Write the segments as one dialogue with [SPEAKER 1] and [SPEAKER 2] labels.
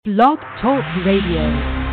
[SPEAKER 1] Blog Talk Radio.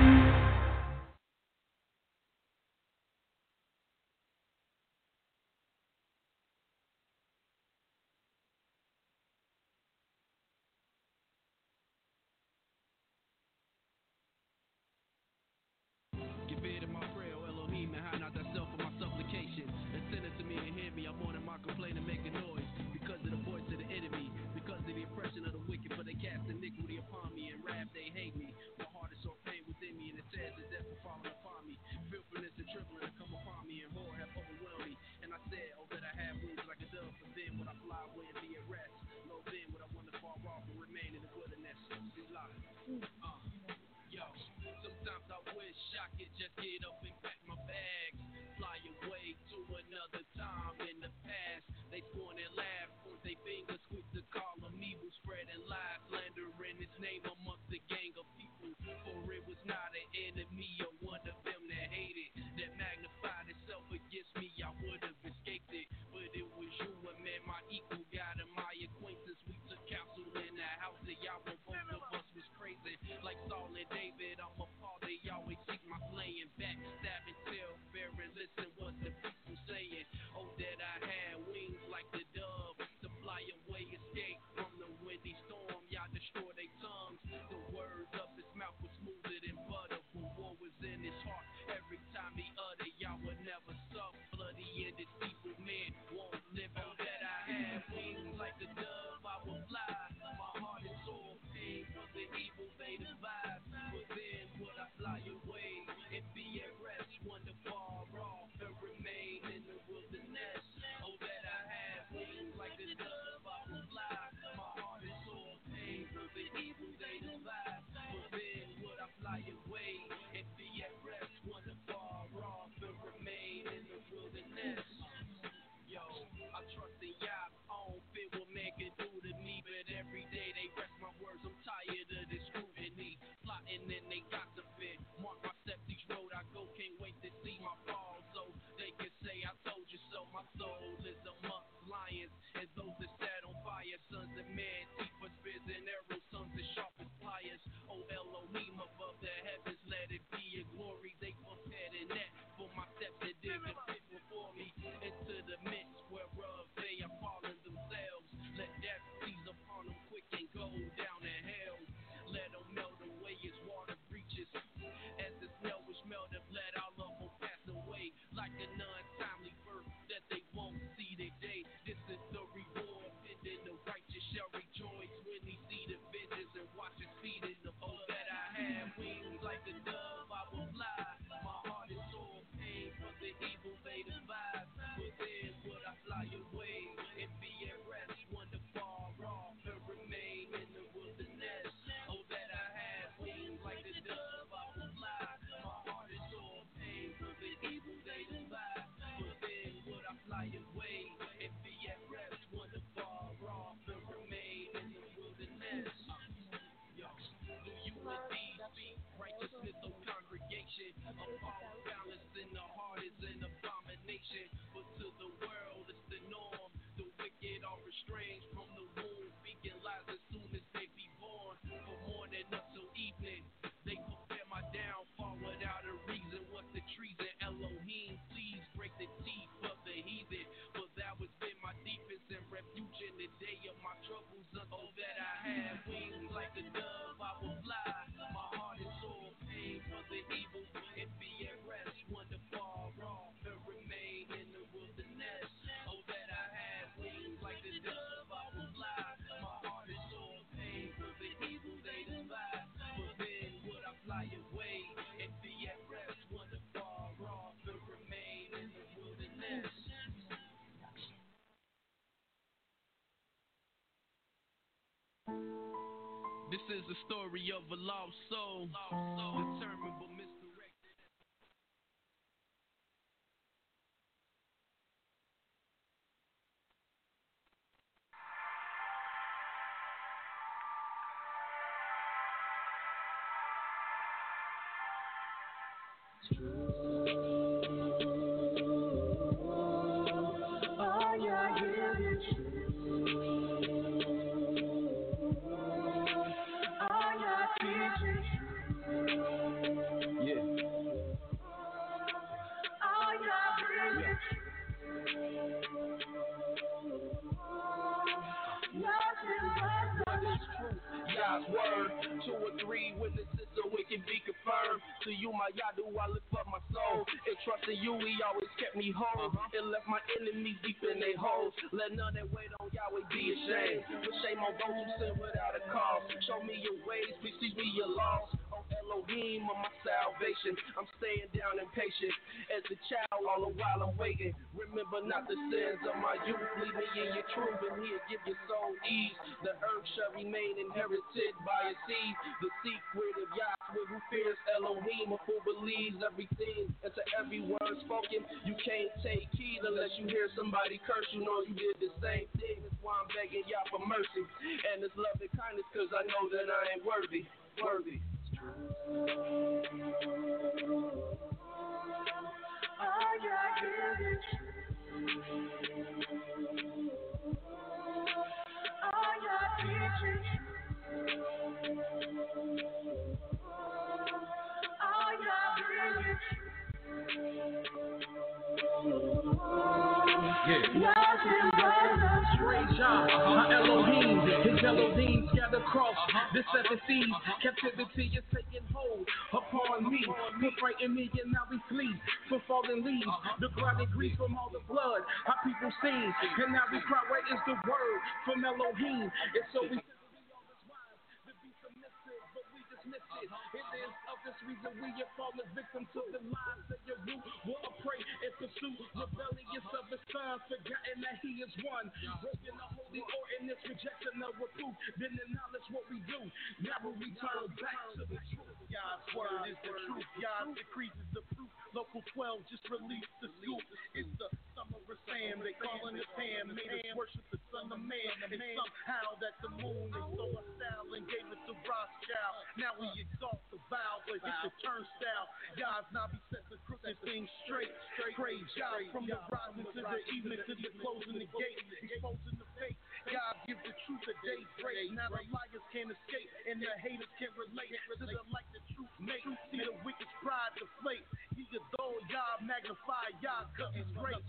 [SPEAKER 2] This is the story of a lost soul, determined but misdirected.
[SPEAKER 3] Teaching
[SPEAKER 2] 2 or 3 witnesses so it can be confirmed. To you, my Yadu, I lift up my soul. And trusting you, he always kept me whole. And left my enemies deep in their holes. Let none that wait on Yahweh be ashamed. But shame on those who sin without a cause. Show me your ways, please teach me your laws. On Elohim of my salvation, I'm staying down impatient as a child all the while I'm waiting. Remember not the sins of my youth. Lead me in your truth and he'll give your soul ease. The earth shall remain inherited by a seed. The secret of Yahweh who fears Elohim, who believes everything and to every word spoken. You can't take heed unless you hear somebody curse. You know you did the same thing. That's why I'm begging Yah for mercy and His love and kindness, cause I know that I ain't worthy.
[SPEAKER 3] Praise Yah, my Elohim, His Elohim scattered across the 7 seas. Captivity is taking hold upon me. Put frighten me and now we flee from fallen leaves. The grinding grief from all the blood our people seen. And now we cry, where is the word from Elohim? And so we to be submissive, but we dismiss it. It is of this reason we have fallen victim to the lies that your root will pray and pursue. Rebellious of his son, forgotten that he is one. Broken the holy ordinance, rejection of reproof. Then acknowledge what we do. Now we return back to the truth. God's word is the truth. God's decrees is the proof. Local 12 just released the scoop. It's the summer of Sam. They calling it Pam. Made us worship the Son of Man. And somehow that the moon is so hostile and gave it to Rothschild. Now we exalt the vow, but it's a turnstile. God's now be set the crooked things straight. Praise Yah from the rising to the evening to the closing the gate. Exposing the fake. God give the truth a day break. Now the liars can't escape and the haters can't relate to the light the truth make. See the wicked's pride deflate. He adore Yah, magnify Yah, cause he's great.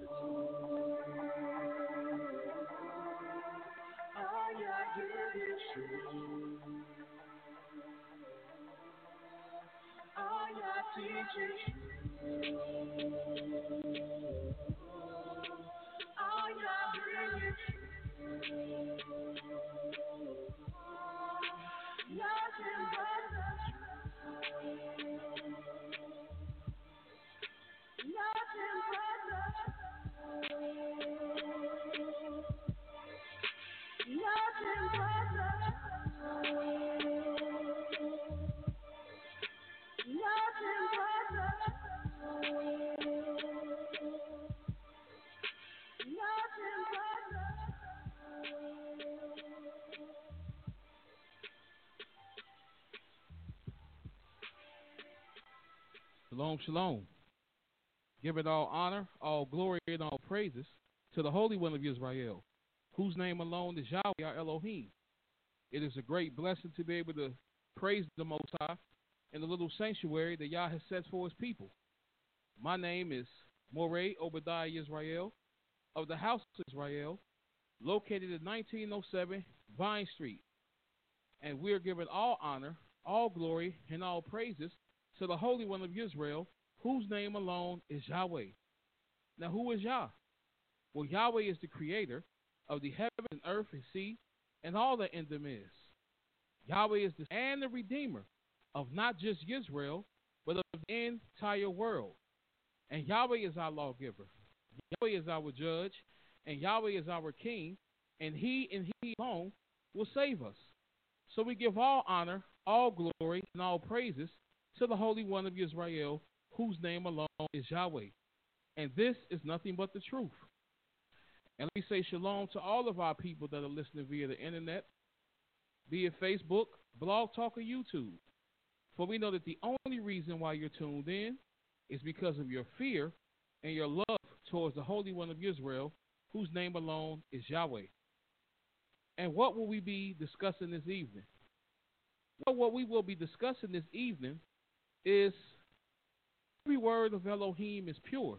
[SPEAKER 4] Shalom, shalom. Give it all honor, all glory, and all praises to the Holy One of Israel, whose name alone is Yahweh, our Elohim. It is a great blessing to be able to praise the Most High in the little sanctuary that Yah has set for His people. My name is Moreh Obadiah Israel of the House of Israel, located at 1907 Vine Street. And we are giving all honor, all glory, and all praises to the Holy One of Israel, whose name alone is Yahweh. Now, who is Yah? Well, Yahweh is the creator of the heaven and earth and sea and all that in them is. Yahweh is the redeemer of not just Israel, but of the entire world. And Yahweh is our lawgiver. Yahweh is our judge. And Yahweh is our king. And He alone will save us. So we give all honor, all glory, and all praises to the Holy One of Israel, whose name alone is Yahweh. And this is nothing but the truth. And let me say shalom to all of our people that are listening via the internet, be it Facebook, Blog Talk, or YouTube. For we know that the only reason why you're tuned in is because of your fear and your love towards the Holy One of Israel, whose name alone is Yahweh. And what will we be discussing this evening? Well, what we will be discussing this evening is every word of Elohim is pure,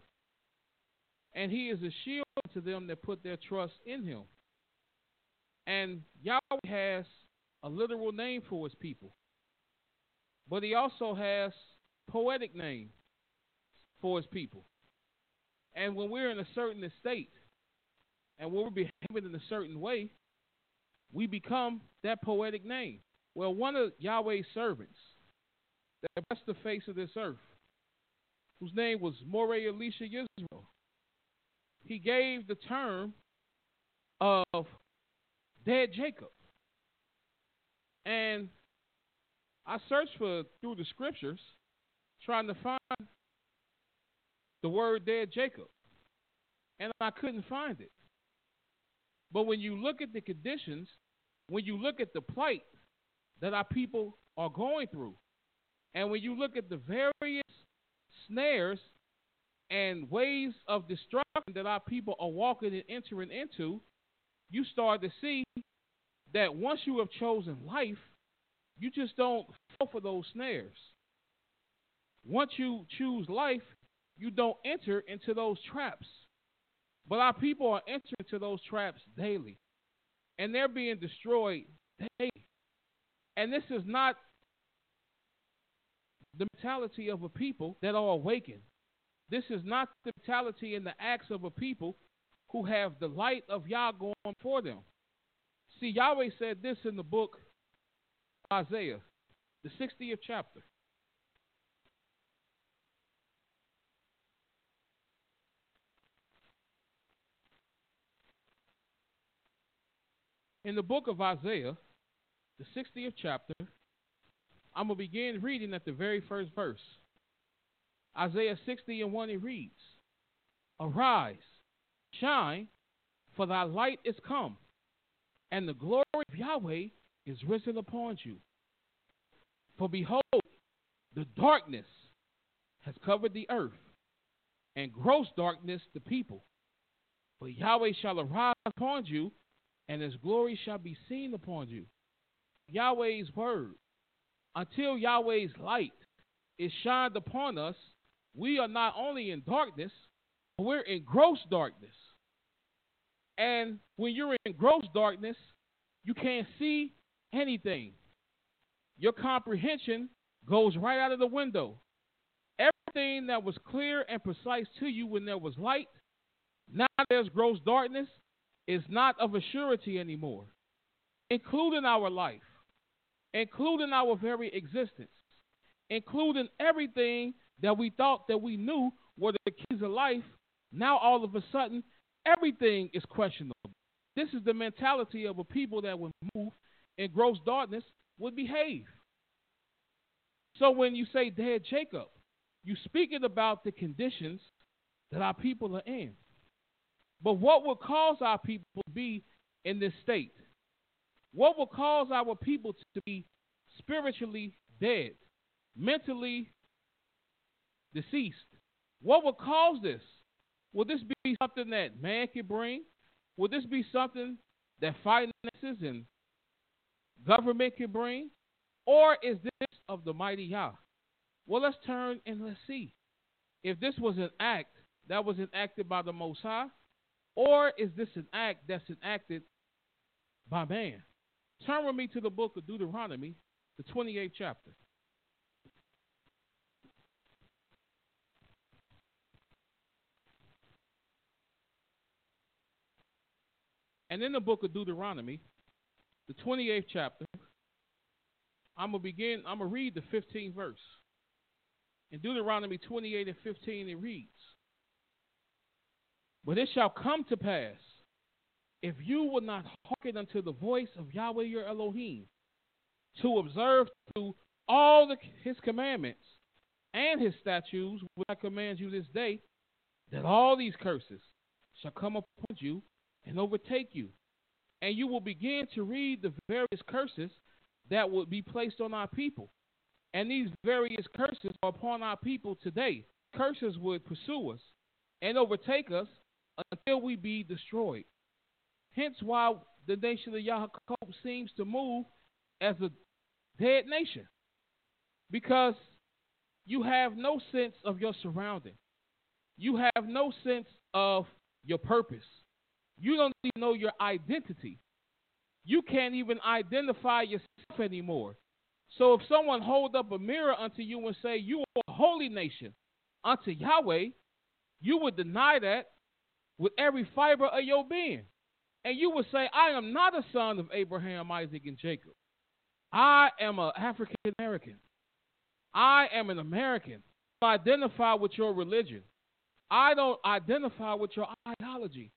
[SPEAKER 4] and He is a shield to them that put their trust in Him. And Yahweh has a literal name for his people. But he also has poetic name for his people. And when we're in a certain estate and when we're behaving in a certain way, we become that poetic name. Well, one of Yahweh's servants that blessed the face of this earth, whose name was Moreh Elisha Yisrael, he gave the term of dead Jacob. And I searched through the scriptures trying to find the word dead Jacob, and I couldn't find it. But when you look at the conditions, when you look at the plight that our people are going through, and when you look at the various snares and ways of destruction that our people are walking and entering into, you start to see that once you have chosen life, you just don't fall for those snares. Once you choose life, you don't enter into those traps. But our people are entering into those traps daily, and they're being destroyed daily. And this is not the mentality of a people that are awakened. This is not the mentality and the acts of a people who have the light of Yah going for them. See, Yahweh said this in the book of Isaiah, the 60th chapter. In the book of Isaiah, the 60th chapter, I'm going to begin reading at the very first verse. Isaiah 60:1, it reads, "Arise, shine, for thy light is come, and the glory of Yahweh is risen upon you. For behold, the darkness has covered the earth, and gross darkness the people. But Yahweh shall arise upon you, and his glory shall be seen upon you." Yahweh's word. Until Yahweh's light is shined upon us, we are not only in darkness, but we're in gross darkness. And when you're in gross darkness, you can't see anything. Your comprehension goes right out of the window. Everything that was clear and precise to you when there was light, now there's gross darkness, is not of a surety anymore, including our life, including our very existence, including everything that we thought that we knew were the keys of life. Now all of a sudden, everything is questionable. This is the mentality of a people that would move in gross darkness would behave. So when you say dead Jacob, you're speaking about the conditions that our people are in. But what will cause our people to be in this state? What will cause our people to be spiritually dead, mentally deceased? What will cause this? Will this be something that man can bring? Will this be something that finances and government can bring? Or is this of the mighty Yah? Well, let's turn and let's see if this was an act that was enacted by the Most High, or is this an act that's enacted by man? Turn with me to the book of Deuteronomy, the 28th chapter. And in the book of Deuteronomy, the 28th chapter, I'm going to read the 15th verse. In Deuteronomy 28:15, it reads, "But it shall come to pass, if you will not hearken unto the voice of Yahweh your Elohim, to observe to all his commandments and his statutes, which I command you this day, that all these curses shall come upon you and overtake you. And you will begin to read the various curses that will be placed on our people. And these various curses are upon our people today. Curses would pursue us and overtake us until we be destroyed. Hence why the nation of Yaakov seems to move as a dead nation, because you have no sense of your surrounding. You have no sense of your purpose. You don't even know your identity. you can't even identify yourself anymore. So if someone hold up a mirror unto you and say, you are a holy nation unto Yahweh, you would deny that with every fiber of your being. And you would say, I am not a son of Abraham, Isaac, and Jacob. I am an African American. I am an American. I don't identify with your religion. I don't identify with your ideology.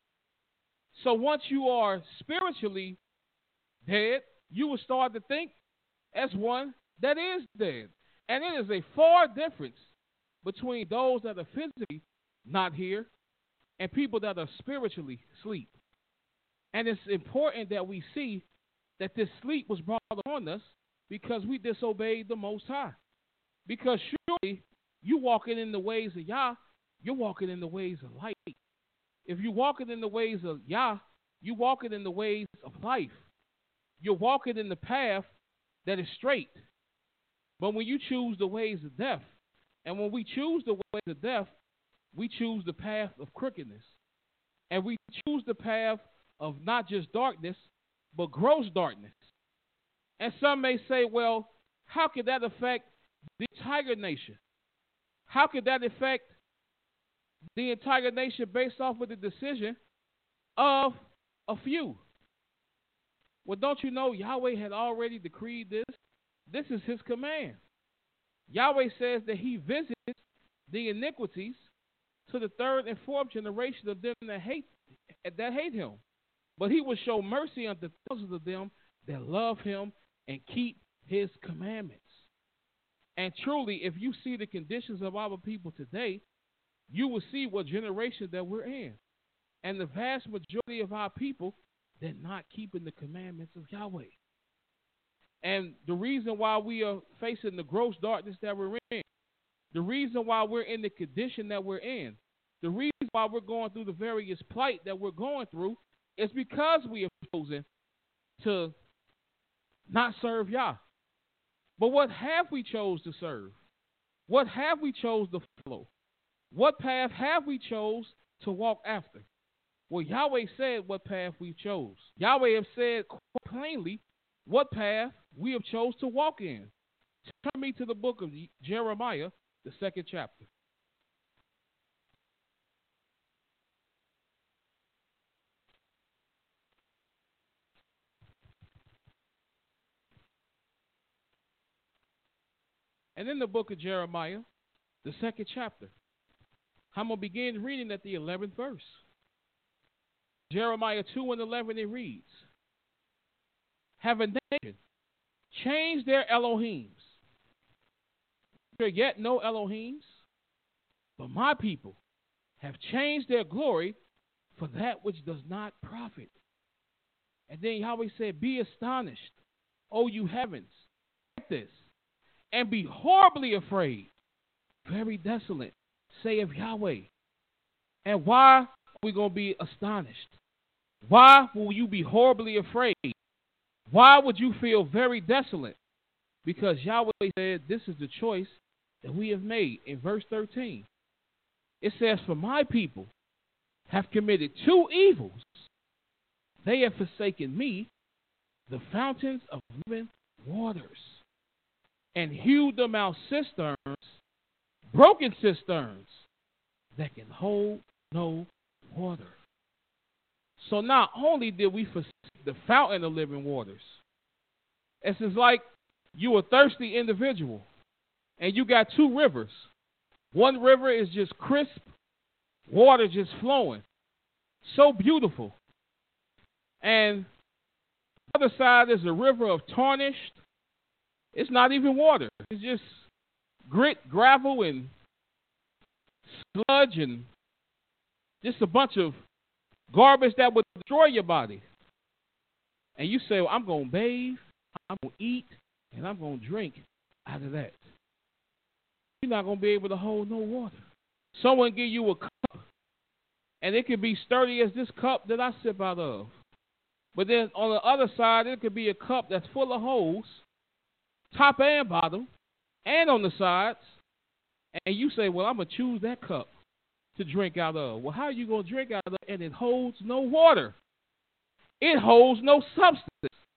[SPEAKER 4] So once you are spiritually dead, you will start to think as one that is dead. And it is a far difference between those that are physically not here and people that are spiritually asleep. And it's important that we see that this sleep was brought on us because we disobeyed the Most High. Because surely you walking in the ways of Yah, you're walking in the ways of light. If you're walking in the ways of Yah, you're walking in the ways of life. You're walking in the path that is straight. But when you choose the ways of death, and when we choose the ways of death, we choose the path of crookedness. And we choose the path of not just darkness, but gross darkness. And some may say, well, how could that affect the entire nation? How could that affect the entire nation based off of the decision of a few? Well, don't you know Yahweh had already decreed this? This is his command. Yahweh says that he visits the iniquities to the third and fourth generation of them that hate him. But he will show mercy unto thousands of them that love him and keep his commandments. And truly, if you see the conditions of our people today, you will see what generation that we're in. And the vast majority of our people, they're not keeping the commandments of Yahweh. And the reason why we are facing the gross darkness that we're in, the reason why we're in the condition that we're in, the reason why we're going through the various plight that we're going through is because we have chosen to not serve Yah. But what have we chose to serve? What have we chose to follow? What path have we chose to walk after? Well, Yahweh said what path we chose. Yahweh have said quite plainly what path we have chose to walk in. Turn me to the book of Jeremiah, the 2nd chapter. And in the book of Jeremiah, the 2nd chapter, I'm going to begin reading at the 11th verse. Jeremiah 2:11, it reads, have a nation changed their Elohims? There yet no Elohims, but my people have changed their glory for that which does not profit. And then Yahweh said, be astonished, O you heavens, at this, and be horribly afraid, very desolate, saith Yahweh. And why are we going to be astonished? Why will you be horribly afraid? Why would you feel very desolate? Because Yahweh said this is the choice that we have made. In verse 13, it says, for my people have committed two evils. They have forsaken me, the fountains of living waters, and hewed them out cisterns, broken cisterns, that can hold no water. So not only did we forsake the fountain of living waters, it's just like you a thirsty individual and you got two rivers. One river is just crisp, water just flowing, so beautiful. And the other side is a river of tarnished. It's not even water. It's just grit, gravel, and sludge, and just a bunch of garbage that would destroy your body. And you say, well, I'm going to bathe, I'm going to eat, and I'm going to drink out of that. You're not going to be able to hold no water. Someone give you a cup, and it could be sturdy as this cup that I sip out of. But then on the other side, it could be a cup that's full of holes, top and bottom, and on the sides. And you say, well, I'm going to choose that cup to drink out of. Well, how are you going to drink out of it? And it holds no water. It holds no substance.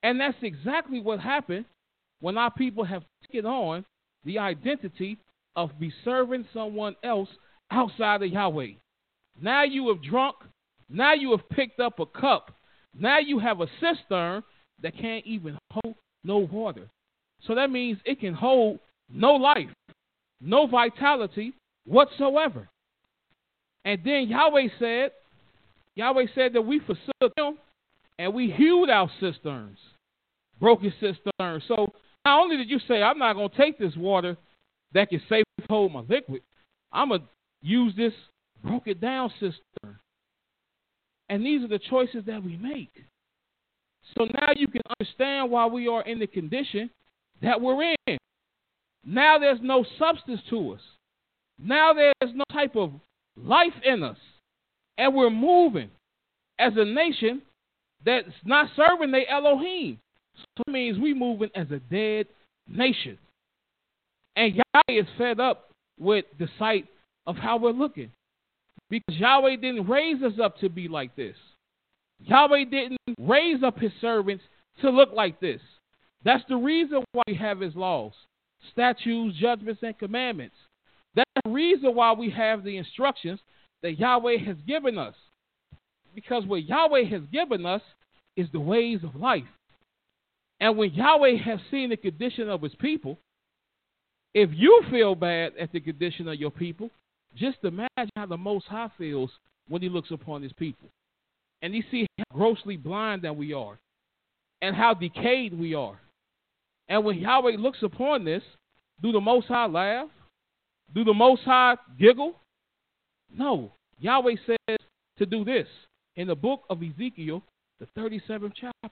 [SPEAKER 4] And that's exactly what happened when our people have taken on the identity of be serving someone else outside of Yahweh. Now you have drunk. Now you have picked up a cup. Now you have a cistern that can't even hold no water. So that means it can hold no life, no vitality whatsoever. And then Yahweh said that we forsook him and we hewed our cisterns, broken cisterns. So not only did you say, I'm not going to take this water that can safely hold my liquid, I'm going to use this broken down cistern. And these are the choices that we make. So now you can understand why we are in the condition that we're in. Now there's no substance to us. Now there's no type of life in us. And we're moving as a nation that's not serving the Elohim. So it means we're moving as a dead nation. And Yahweh is fed up with the sight of how we're looking. Because Yahweh didn't raise us up to be like this. Yahweh didn't raise up his servants to look like this. That's the reason why we have his laws, statutes, judgments, and commandments. That's the reason why we have the instructions that Yahweh has given us. Because what Yahweh has given us is the ways of life. And when Yahweh has seen the condition of his people, if you feel bad at the condition of your people, just imagine how the Most High feels when he looks upon his people. And he sees how grossly blind that we are and how decayed we are. And when Yahweh looks upon this, do the Most High laugh? Do the Most High giggle? No. Yahweh says to do this in the book of Ezekiel, the 37th chapter.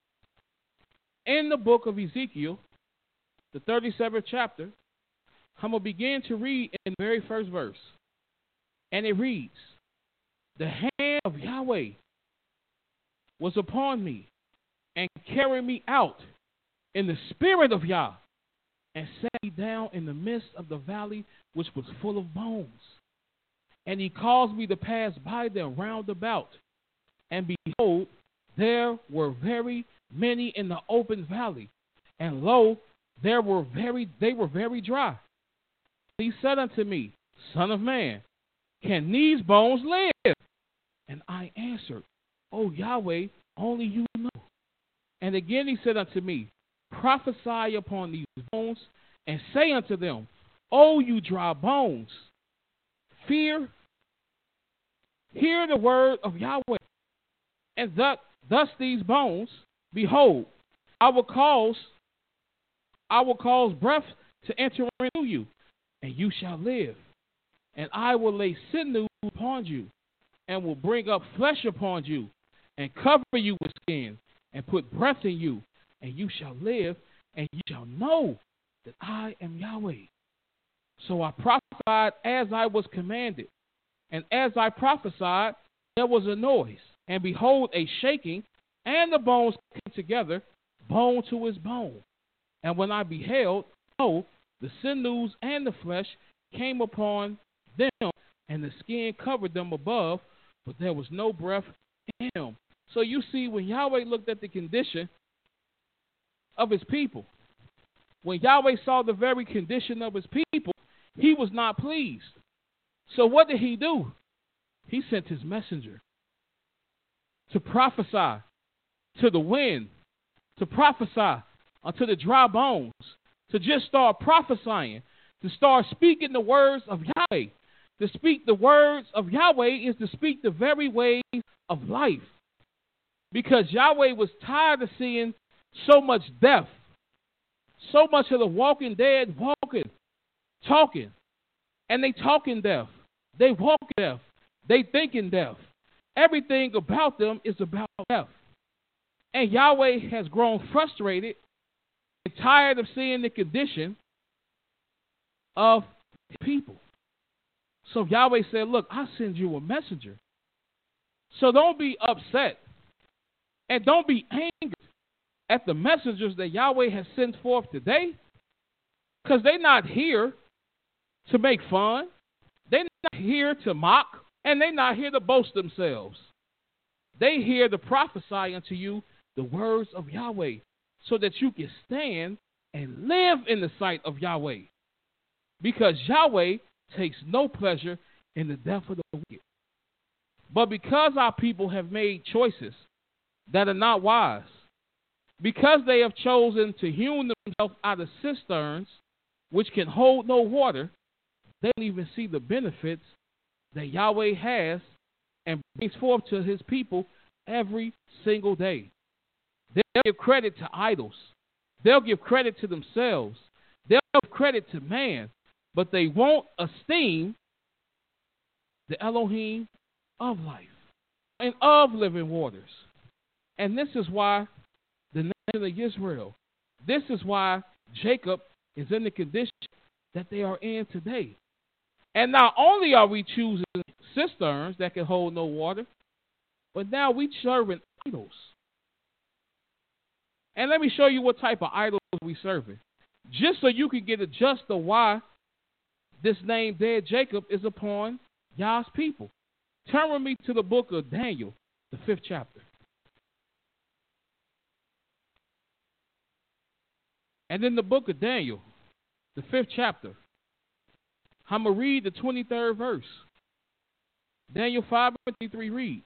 [SPEAKER 4] In the book of Ezekiel, the 37th chapter, I'm going to begin to read in the very first verse. And it reads, the hand of Yahweh was upon me and carried me out in the spirit of Yah and set me down in the midst of the valley which was full of bones. And he caused me to pass by them round about. And behold, there were very many in the open valley. And lo, they were very dry. He said unto me, Son of man, can these bones live? And I answered, O Yahweh, only you know. And again he said unto me, prophesy upon these bones, and say unto them, O you dry bones, hear the word of Yahweh. And thus these bones, behold, I will cause breath to enter into you, and you shall live. And I will lay sinew upon you, and will bring up flesh upon you, and cover you with skin, and put breath in you, and you shall live, and you shall know that I am Yahweh. So I prophesied as I was commanded, and as I prophesied, there was a noise, and behold, a shaking, and the bones came together, bone to his bone. And when I beheld, lo, the sinews and the flesh came upon them, and the skin covered them above, but there was no breath in them. So you see, when Yahweh looked at the condition of his people, when Yahweh saw the very condition of his people, he was not pleased. So what did he do? He sent his messenger to prophesy to the wind, to prophesy unto the dry bones, to just start prophesying, to start speaking the words of Yahweh. To speak the words of Yahweh is to speak the very ways of life. Because Yahweh was tired of seeing so much death, so much of the walking dead talking. And they talking death. They walk death. They thinking death. Everything about them is about death. And Yahweh has grown frustrated and tired of seeing the condition of people. So Yahweh said, look, I'll send you a messenger. So don't be upset and don't be angry at the messengers that Yahweh has sent forth today, because they're not here to make fun. They're not here to mock, and they're not here to boast themselves. They're here to prophesy unto you the words of Yahweh so that you can stand and live in the sight of Yahweh. Because Yahweh takes no pleasure in the death of the wicked. But because our people have made choices that are not wise, because they have chosen to hew themselves out of cisterns which can hold no water, they don't even see the benefits that Yahweh has and brings forth to his people every single day. They'll give credit to idols. They'll give credit to themselves. They'll give credit to man, but they won't esteem the Elohim of life and of living waters. And this is why the nation of Israel, this is why Jacob is in the condition that they are in today. And not only are we choosing cisterns that can hold no water, but now we serving idols. And let me show you what type of idols we serving, just so you can get a just of why this name there, Jacob, is upon Yah's people. Turn with me to the book of Daniel, the 5th chapter. And in the book of Daniel, the 5th chapter, I'm going to read the 23rd verse. Daniel 5:23 reads,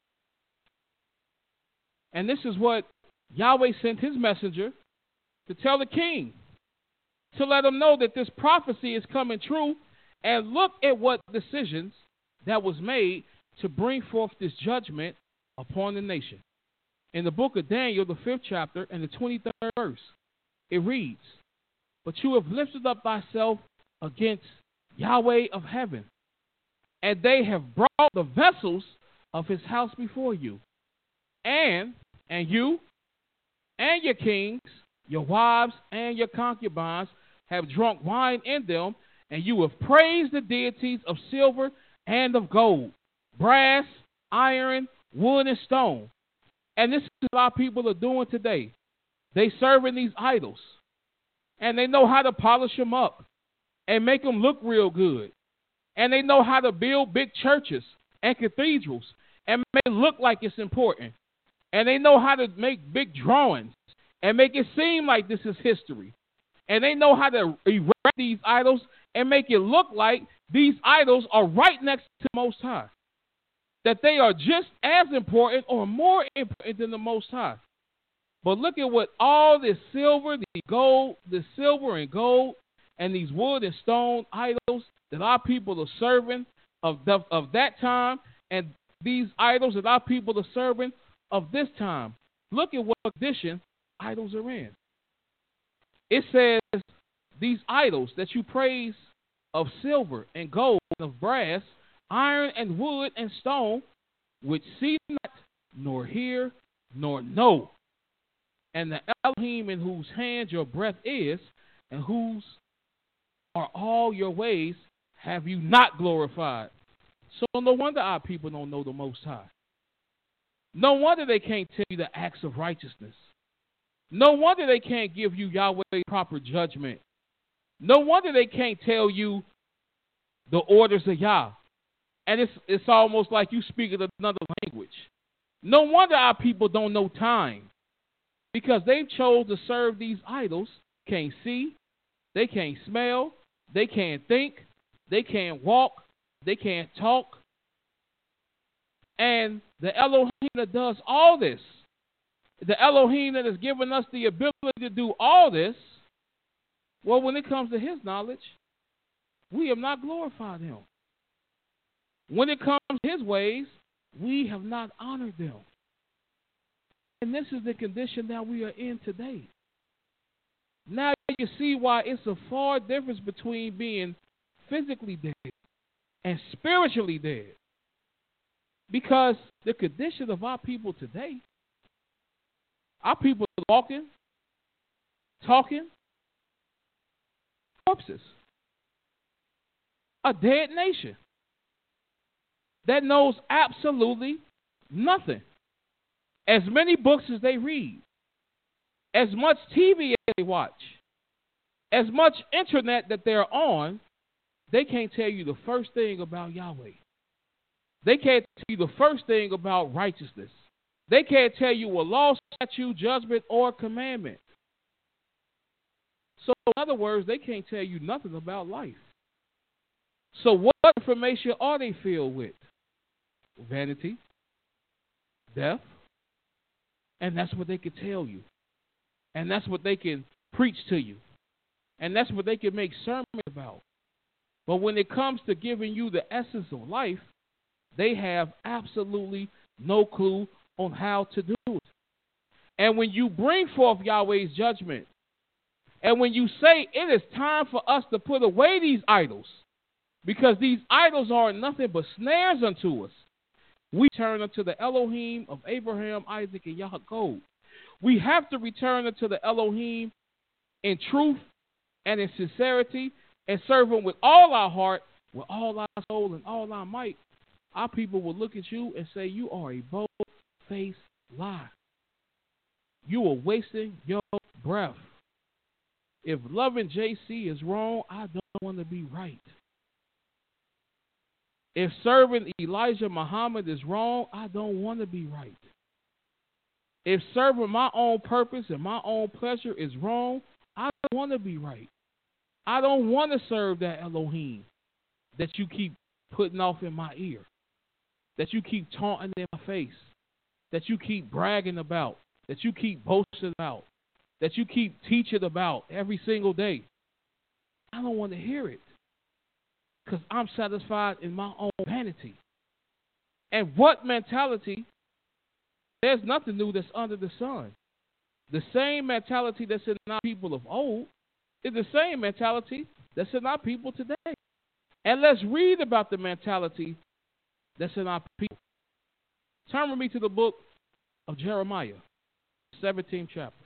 [SPEAKER 4] and this is what Yahweh sent his messenger to tell the king, to let him know that this prophecy is coming true, and look at what decisions that was made to bring forth this judgment upon the nation. In the book of Daniel, the 5th chapter, and the 23rd verse, it reads, but you have lifted up thyself against Yahweh of heaven, and they have brought the vessels of his house before you, and you and your kings, your wives, and your concubines have drunk wine in them, and you have praised the deities of silver and of gold, brass, iron, wood, and stone. And this is what our people are doing today. They serving these idols, and they know how to polish them up and make them look real good. And they know how to build big churches and cathedrals and make it look like it's important. And they know how to make big drawings and make it seem like this is history. And they know how to erect these idols and make it look like these idols are right next to the Most High. That they are just as important or more important than the Most High. But look at what all this silver, this silver and gold, and these wood and stone idols that our people are serving of that time, and these idols that our people are serving of this time. Look at what condition idols are in. It says these idols that you praise of silver and gold and of brass, iron and wood and stone, which see not, nor hear, nor know. And the Elohim in whose hand your breath is, and whose are all your ways, have you not glorified. So no wonder our people don't know the Most High. No wonder they can't tell you the acts of righteousness. No wonder they can't give you Yahweh's proper judgment. No wonder they can't tell you the orders of Yah. And it's almost like you speak another language. No wonder our people don't know time. Because they chose to serve these idols, can't see, they can't smell, they can't think, they can't walk, they can't talk. And the Elohim that does all this, the Elohim that has given us the ability to do all this, well, when it comes to his knowledge, we have not glorified him. When it comes to his ways, we have not honored them. And this is the condition that we are in today. Now you see why it's a far difference between being physically dead and spiritually dead. Because the condition of our people today, our people are walking, talking, corpses. A dead nation that knows absolutely nothing. As many books as they read, as much TV as they watch, as much internet that they're on, they can't tell you the first thing about Yahweh. They can't tell you the first thing about righteousness. They can't tell you a law, statute, judgment, or commandment. So, in other words, they can't tell you nothing about life. So what information are they filled with? Vanity, death, and that's what they can tell you. And that's what they can preach to you. And that's what they can make sermons about. But when it comes to giving you the essence of life, they have absolutely no clue on how to do it. And when you bring forth Yahweh's judgment, and when you say it is time for us to put away these idols, because these idols are nothing but snares unto us, we turn unto the Elohim of Abraham, Isaac, and Yaakov. We have to return unto the Elohim in truth and in sincerity, and serve him with all our heart, with all our soul, and all our might. Our people will look at you and say, you are a bold-faced lie. You are wasting your breath. If loving JC is wrong, I don't want to be right. If serving Elijah Muhammad is wrong, I don't want to be right. If serving my own purpose and my own pleasure is wrong, I don't want to be right. I don't want to serve that Elohim that you keep putting off in my ear, that you keep taunting in my face, that you keep bragging about, that you keep boasting about, that you keep teaching about every single day. I don't want to hear it because I'm satisfied in my own vanity. And what mentality? There's nothing new that's under the sun. The same mentality that's in our people of old is the same mentality that's in our people today. And let's read about the mentality that's in our people. Turn with me to the book of Jeremiah, 17th chapter.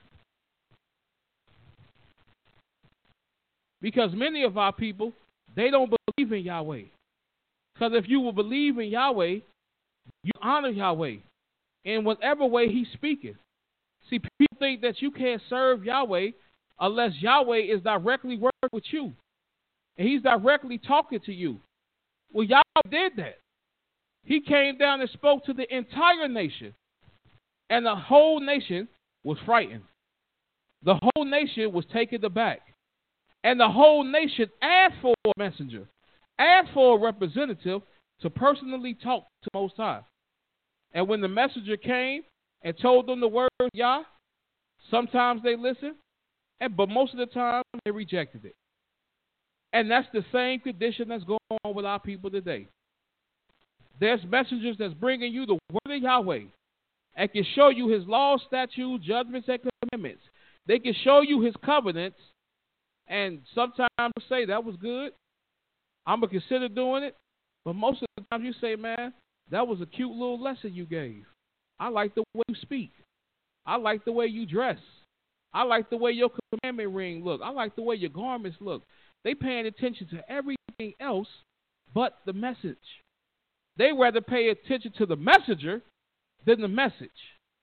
[SPEAKER 4] Because many of our people, they don't believe in Yahweh. Because if you will believe in Yahweh, you honor Yahweh in whatever way he's speaking. See, people think that you can't serve Yahweh unless Yahweh is directly working with you. And he's directly talking to you. Well, Yahweh did that. He came down and spoke to the entire nation. And the whole nation was frightened. The whole nation was taken aback. And the whole nation asked for a messenger, asked for a representative to personally talk to the Most High. And when the messenger came and told them the word of Yah, sometimes they listened, but most of the time they rejected it. And that's the same condition that's going on with our people today. There's messengers that's bringing you the word of Yahweh and can show you his laws, statutes, judgments, and commandments. They can show you his covenants, and sometimes you say, that was good. I'm going to consider doing it. But most of the time you say, man, that was a cute little lesson you gave. I like the way you speak. I like the way you dress. I like the way your commandment ring look. I like the way your garments look. They paying attention to everything else but the message. They rather pay attention to the messenger than the message.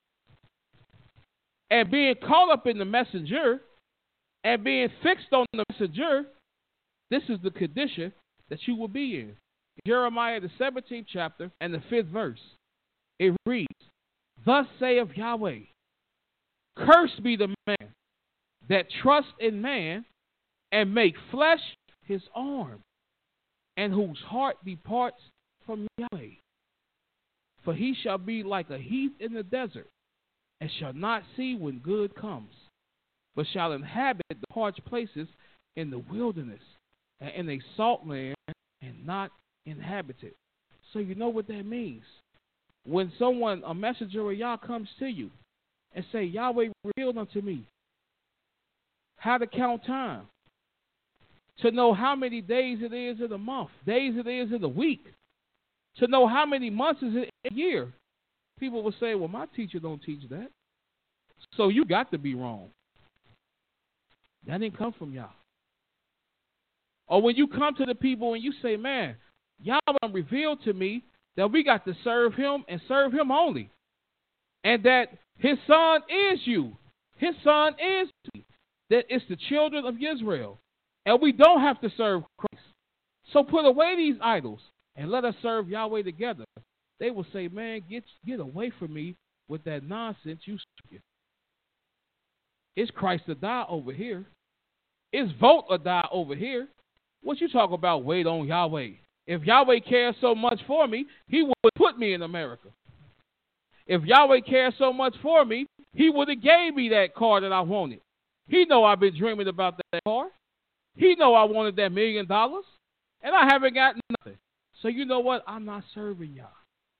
[SPEAKER 4] And being caught up in the messenger and being fixed on the messenger, this is the condition that you will be in. Jeremiah, the 17th chapter and the 5th verse. It reads, Thus saith Yahweh, Cursed be the man that trusts in man and make flesh his arm, and whose heart departs from Yahweh. For he shall be like a heath in the desert, and shall not see when good comes, but shall inhabit the parched places in the wilderness, and in a salt land, and not inhabited. So you know what that means. When someone, a messenger of Yah, comes to you and say, Yahweh revealed unto me how to count time, to know how many days it is in a month, days it is in a week, to know how many months is it in a year. People will say, well, my teacher don't teach that. So you got to be wrong. That didn't come from Yah. Or when you come to the people and you say, man, Yah revealed to me that we got to serve him and serve him only. And that his son is you. His son is me. That it's the children of Israel. And we don't have to serve Christ. So put away these idols and let us serve Yahweh together. They will say, man, get away from me with that nonsense you speaking. It's Christ or die over here. It's vote or die over here. What you talk about? Wait on Yahweh. If Yahweh cares so much for me, he would put me in America. If Yahweh cares so much for me, he would have gave me that car that I wanted. He know I've been dreaming about that car. He know I wanted that $1 million, and I haven't gotten nothing. So you know what? I'm not serving y'all.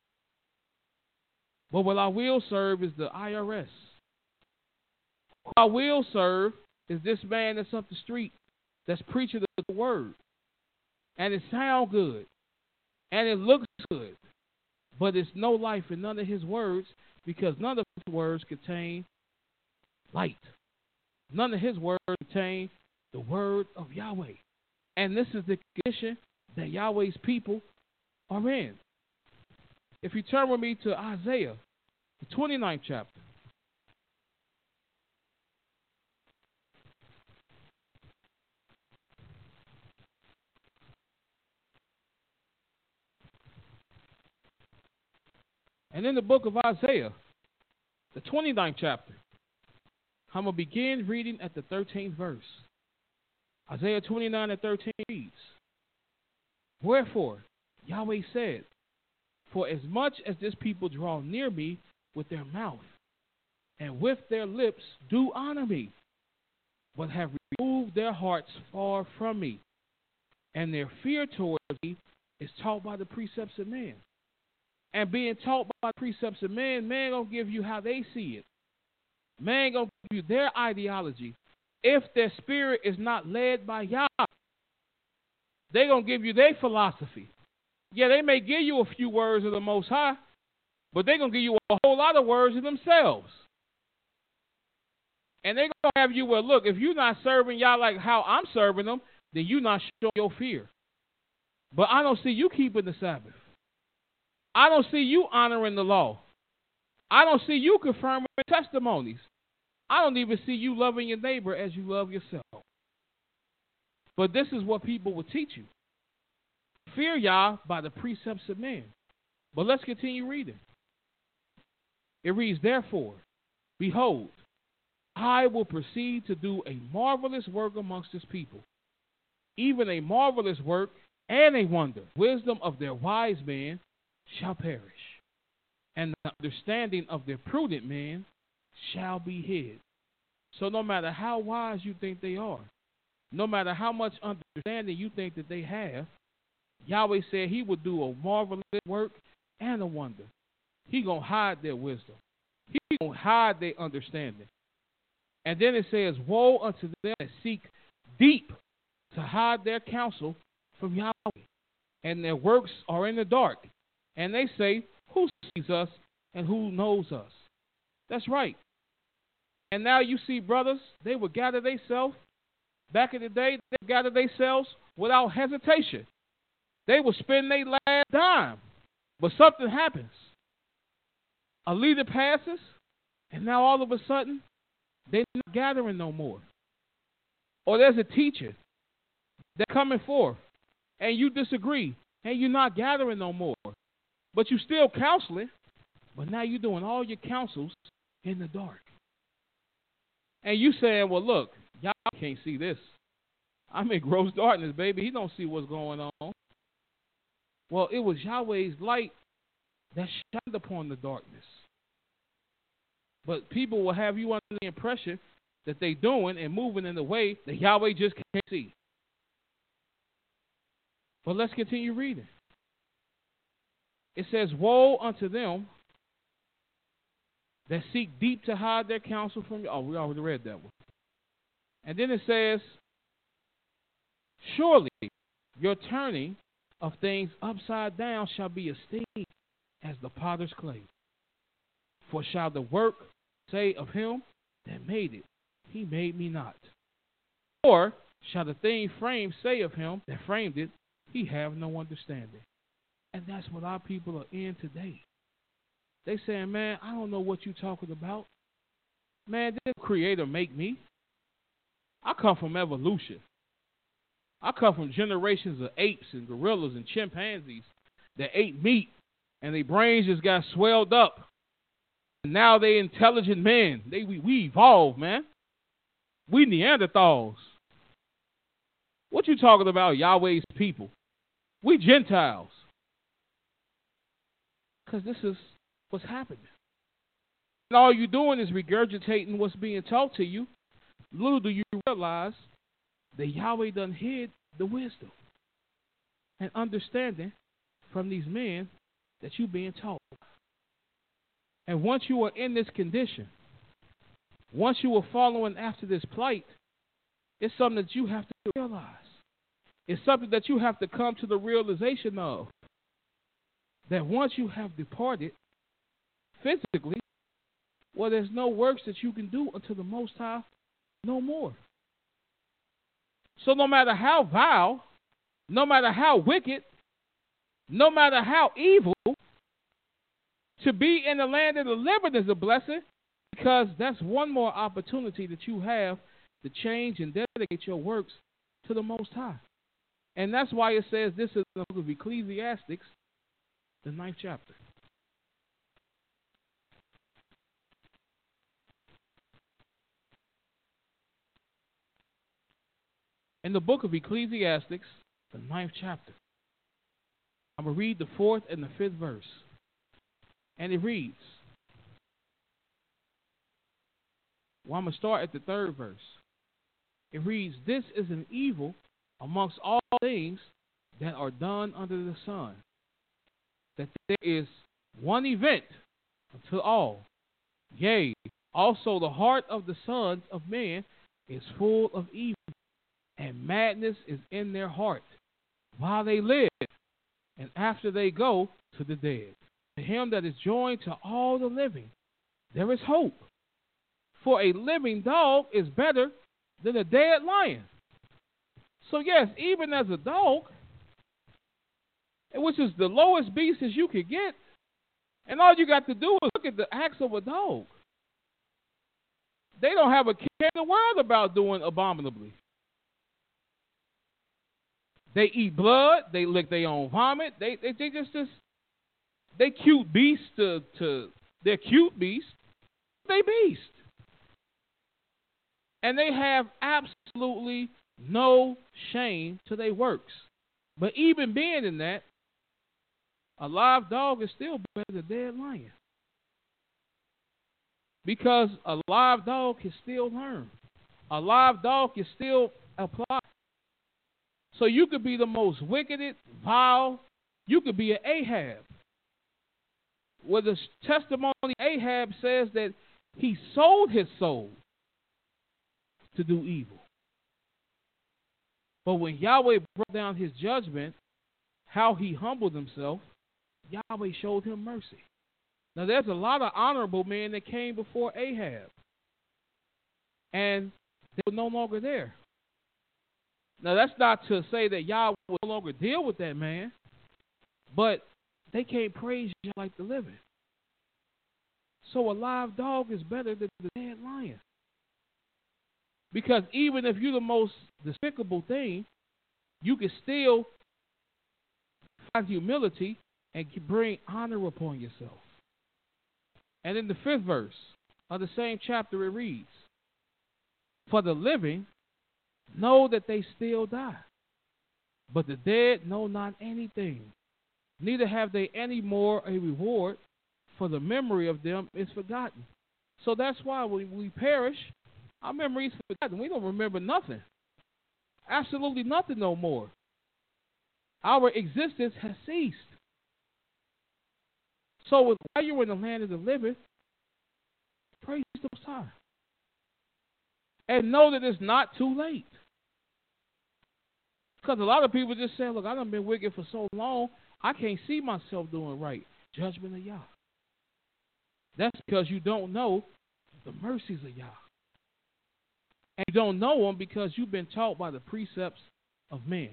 [SPEAKER 4] But what I will serve is the IRS. What I will serve is this man that's up the street that's preaching the word. And it sounds good. And it looks good. But it's no life in none of his words because none of his words contain light. None of his words contain the word of Yahweh. And this is the condition that Yahweh's people are in. If you turn with me to Isaiah, the 29th chapter. And in the book of Isaiah, the 29th chapter, I'm going to begin reading at the 13th verse. Isaiah 29 and 13 reads, Wherefore, Yahweh said, For as much as this people draw near me with their mouth, and with their lips do honor me, but have removed their hearts far from me, and their fear towards me is taught by the precepts of men. And being taught by the precepts of men, man gonna give you how they see it. Man gonna give you their ideology. If their spirit is not led by Yah, they gonna give you their philosophy. Yeah, they may give you a few words of the Most High, but they gonna give you a whole lot of words of themselves. And they gonna have you, well, look, if you're not serving Yah like how I'm serving them, then you're not showing your fear. But I don't see you keeping the Sabbath. I don't see you honoring the law. I don't see you confirming testimonies. I don't even see you loving your neighbor as you love yourself. But this is what people will teach you. Fear Yah by the precepts of men. But let's continue reading. It reads, Therefore, behold, I will proceed to do a marvelous work amongst this people, even a marvelous work and a wonder. Wisdom of their wise men shall perish, and the understanding of their prudent men shall be hid. So no matter how wise you think they are, no matter how much understanding you think that they have, Yahweh said he would do a marvelous work and a wonder. He going to hide their wisdom. He going to hide their understanding. And then it says, Woe unto them that seek deep to hide their counsel from Yahweh, and their works are in the dark. And they say, Who sees us and who knows us? That's right. And now you see brothers, they would gather themselves. Back in the day, they gathered themselves without hesitation. They would spend their last dime. But something happens. A leader passes, and now all of a sudden, they're not gathering no more. Or there's a teacher that's coming forth, and you disagree, and you're not gathering no more. But you still counseling, but now you're doing all your counsels in the dark. And you saying, well, look, y'all can't see this. I'm in gross darkness, baby. He don't see what's going on. Well, it was Yahweh's light that shined upon the darkness. But people will have you under the impression that they're doing and moving in a way that Yahweh just can't see. But let's continue reading. It says, Woe unto them that seek deep to hide their counsel from you. Oh, we already read that one. And then it says, Surely your turning of things upside down shall be esteemed as the potter's clay. For shall the work say of him that made it, he made me not? Or shall the thing framed say of him that framed it, he have no understanding? And that's what our people are in today. They saying, man, I don't know what you're talking about. Man, did the Creator make me? I come from evolution. I come from generations of apes and gorillas and chimpanzees that ate meat and their brains just got swelled up. Now they intelligent men. We evolved, man. We Neanderthals. What you talking about, Yahweh's people? We Gentiles. Because this is what's happening. And all you're doing is regurgitating what's being taught to you. Little do you realize that Yahweh done hid the wisdom and understanding from these men that you're being taught. And once you are in this condition, once you are following after this plight, it's something that you have to realize. It's something that you have to come to the realization of. That once you have departed physically, well, there's no works that you can do unto the Most High no more. So no matter how vile, no matter how wicked, no matter how evil, to be in the land of the living is a blessing, because that's one more opportunity that you have to change and dedicate your works to the Most High. And that's why it says this is the book of Ecclesiastes, the 9th chapter. In the book of Ecclesiastes, the 9th chapter, I'm going to read the 4th and the 5th verse. And it reads, well, I'm going to start at the 3rd verse. It reads, this is an evil amongst all things that are done under the sun, that there is one event unto all. Yea, also the heart of the sons of men is full of evil, and madness is in their heart while they live, and after they go to the dead. To him that is joined to all the living, there is hope. For a living dog is better than a dead lion. So yes, even as a dog, which is the lowest beast as you could get, and all you got to do is look at the acts of a dog. They don't have a care in the world about doing abominably. They eat blood. They lick their own vomit. They cute beasts they're cute beasts. They beasts. And they have absolutely no shame to their works. But even being in that, a live dog is still better than a dead lion. Because a live dog can still learn. A live dog can still apply. So you could be the most wicked, vile. You could be an Ahab. Where the testimony Ahab says that he sold his soul to do evil. But when Yahweh brought down his judgment, how he humbled himself, Yahweh showed him mercy. Now there's a lot of honorable men that came before Ahab. And they were no longer there. Now that's not to say that Yahweh will no longer deal with that man. But they can't praise you like the living. So a live dog is better than the dead lion. Because even if you're the most despicable thing, you can still find humility and bring honor upon yourself. And in the 5th verse of the same chapter it reads, for the living know that they still die, but the dead know not anything. Neither have they any more a reward, for the memory of them is forgotten. So that's why when we perish, our memory is forgotten. We don't remember nothing. Absolutely nothing no more. Our existence has ceased. So while you're in the land of the living, praise the Most High. And know that it's not too late. Because a lot of people just say, look, I done been wicked for so long, I can't see myself doing right. Judgment of Yah. That's because you don't know the mercies of Yah. And you don't know them because you've been taught by the precepts of men.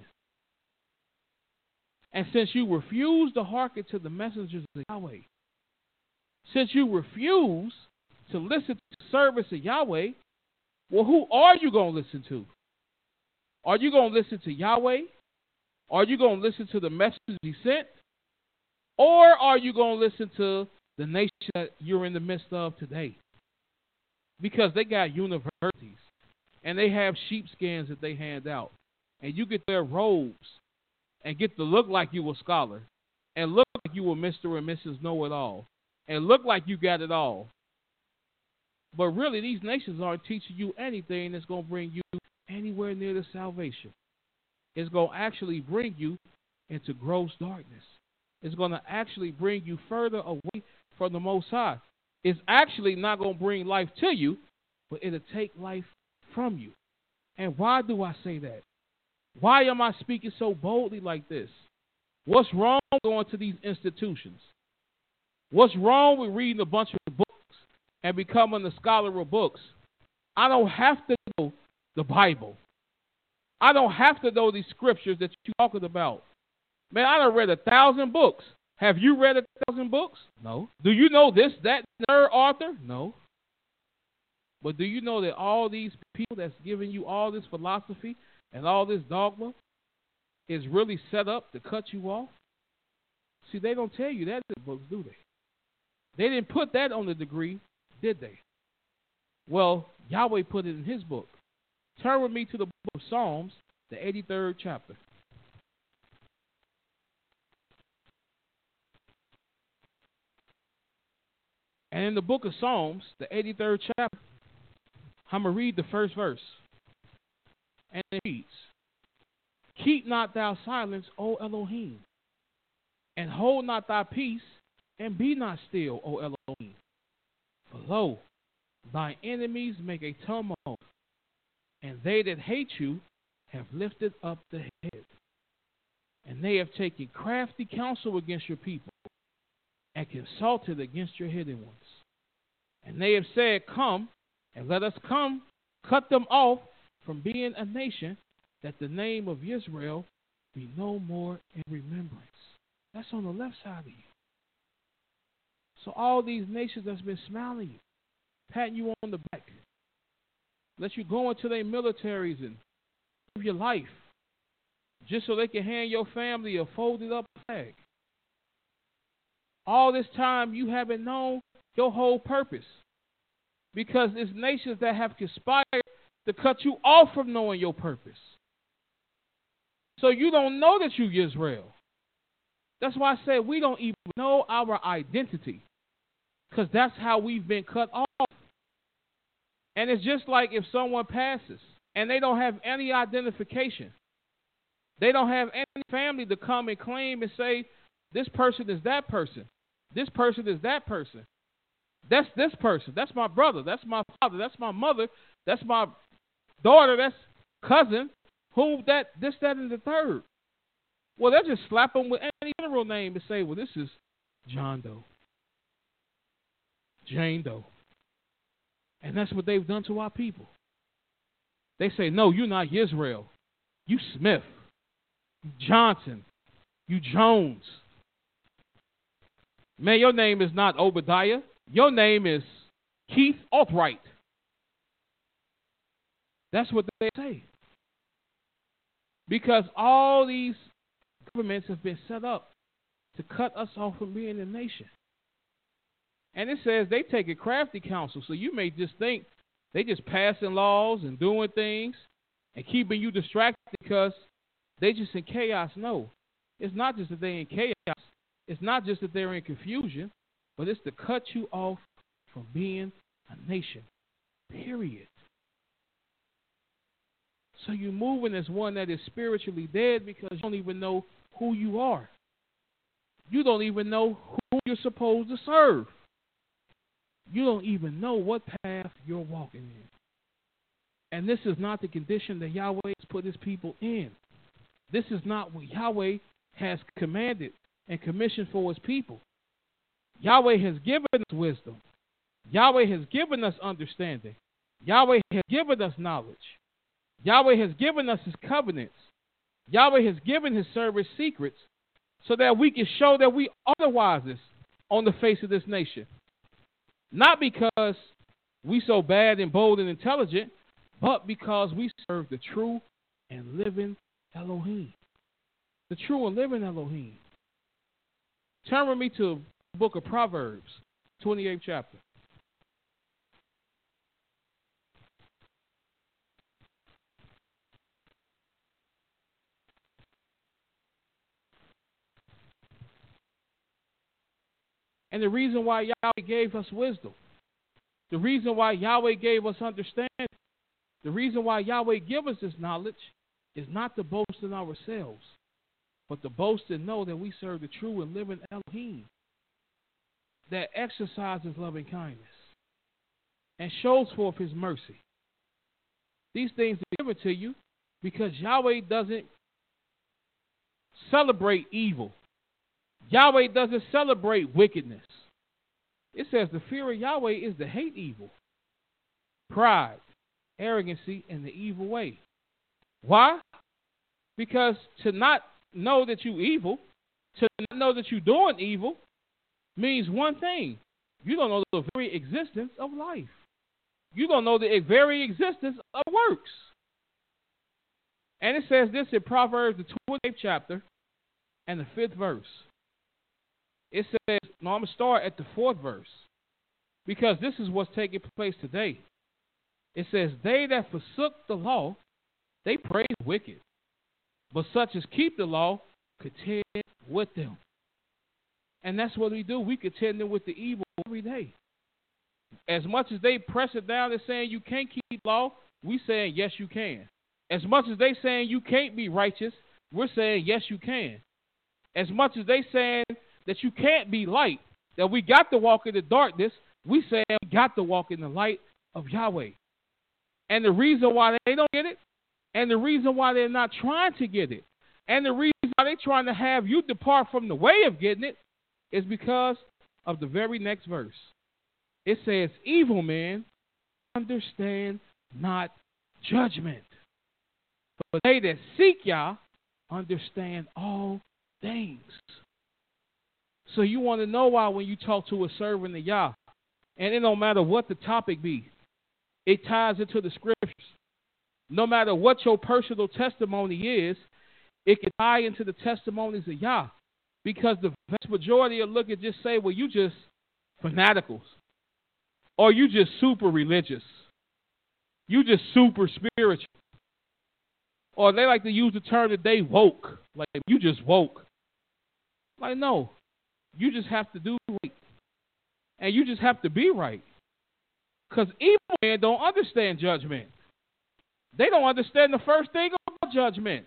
[SPEAKER 4] And since you refuse to hearken to the messengers of Yahweh, since you refuse to listen to the service of Yahweh, well, who are you going to listen to? Are you going to listen to Yahweh? Are you going to listen to the message he sent? Or are you going to listen to the nation that you're in the midst of today. Because they got universities, and they have sheepskins that they hand out. And you get their robes and get to look like you a scholar and look like you a Mr. and Mrs. Know-It-All and look like you got it all. But really, these nations aren't teaching you anything that's going to bring you anywhere near the salvation. It's going to actually bring you into gross darkness. It's going to actually bring you further away from the Most High. It's actually not going to bring life to you, but it'll take life from you. And why do I say that? Why am I speaking so boldly like this? What's wrong with going to these institutions? What's wrong with reading a bunch of books and becoming a scholar of books? I don't have to know the Bible. I don't have to know these scriptures that you're talking about. Man, I done read 1,000 books. Have you read 1,000 books? No. Do you know this, that, third author? No. But do you know that all these people that's giving you all this philosophy and all this dogma is really set up to cut you off? See, they don't tell you that in the books, do they? They didn't put that on the degree, did they? Well, Yahweh put it in his book. Turn with me to the book of Psalms, the 83rd chapter. And in the book of Psalms, the 83rd chapter, I'm going to read the first verse. And it reads, "Keep not thou silence, O Elohim, and hold not thy peace, and be not still, O Elohim. For lo, thy enemies make a tumult, and they that hate you have lifted up the head. And they have taken crafty counsel against your people, and consulted against your hidden ones. And they have said, Come, and let us come, cut them off from being a nation, that the name of Israel be no more in remembrance." That's on the left side of you. So all these nations that's been smiling you, patting you on the back, let you go into their militaries and live your life, just so they can hand your family a folded up flag. All this time you haven't known your whole purpose, because it's nations that have conspired to cut you off from knowing your purpose. So you don't know that you're Israel. That's why I said we don't even know our identity, because that's how we've been cut off. And it's just like if someone passes and they don't have any identification. They don't have any family to come and claim and say, this person is that person. This person is that person. That's this person. That's my brother. That's my father. That's my mother. That's my daughter. That's cousin. Who, that, this, that, and the third. Well, they'll just slap them with any general name and say, well, this is John Doe. Jane Doe. And that's what they've done to our people. They say, no, you're not Israel. You Smith. You Johnson. You Jones. Man, your name is not Obadiah. Your name is Keith Altright. That's what they say. Because all these governments have been set up to cut us off from being a nation. And it says they take a crafty counsel. So you may just think they just passing laws and doing things and keeping you distracted because they just in chaos. No, it's not just that they're in chaos. It's not just that they're in confusion, but it's to cut you off from being a nation, period. So you're moving as one that is spiritually dead because you don't even know who you are. You don't even know who you're supposed to serve. You don't even know what path you're walking in. And this is not the condition that Yahweh has put his people in. This is not what Yahweh has commanded and commissioned for his people. Yahweh has given us wisdom. Yahweh has given us understanding. Yahweh has given us knowledge. Yahweh has given us his covenants. Yahweh has given his servants secrets so that we can show that we are the wisest on the face of this nation. Not because we so bad and bold and intelligent, but because we serve the true and living Elohim. The true and living Elohim. Turn with me to book of Proverbs, 28th chapter. And the reason why Yahweh gave us wisdom, the reason why Yahweh gave us understanding, the reason why Yahweh gave us this knowledge is not to boast in ourselves, but to boast and know that we serve the true and living Elohim that exercises loving kindness and shows forth his mercy. These things are given to you because Yahweh doesn't celebrate evil. Yahweh doesn't celebrate wickedness. It says the fear of Yahweh is to hate evil, pride, arrogancy, and the evil way. Why? Because to not know that you're evil, to not know that you're doing evil, means one thing. You don't know the very existence of life. You don't know the very existence of works. And it says this in Proverbs, the 28th chapter, and the 5th verse. It says, no, I'm going to start at the 4th verse, because this is what's taking place today. It says, they that forsook the law, they praise wicked, but such as keep the law, contend with them. And that's what we do. We contend with the evil every day. As much as they press it down and saying you can't keep law, we saying yes you can. As much as they saying you can't be righteous, we're saying yes you can. As much as they saying that you can't be light, that we got to walk in the darkness, we say we got to walk in the light of Yahweh. And the reason why they don't get it, and the reason why they're not trying to get it, and the reason why they're trying to have you depart from the way of getting it, is because of the very next verse. It says, evil men understand not judgment, but they that seek Yah understand all things. So you want to know why when you talk to a servant of Yah, and it don't matter what the topic be, it ties into the scriptures. No matter what your personal testimony is, it can tie into the testimonies of Yah. Because the vast majority will look and just say, well, you just fanaticals. Or you just super religious. You just super spiritual. Or they like to use the term that they woke. Like, you just woke. Like, no. You just have to do right. And you just have to be right. Because evil men don't understand judgment. They don't understand the first thing about judgment.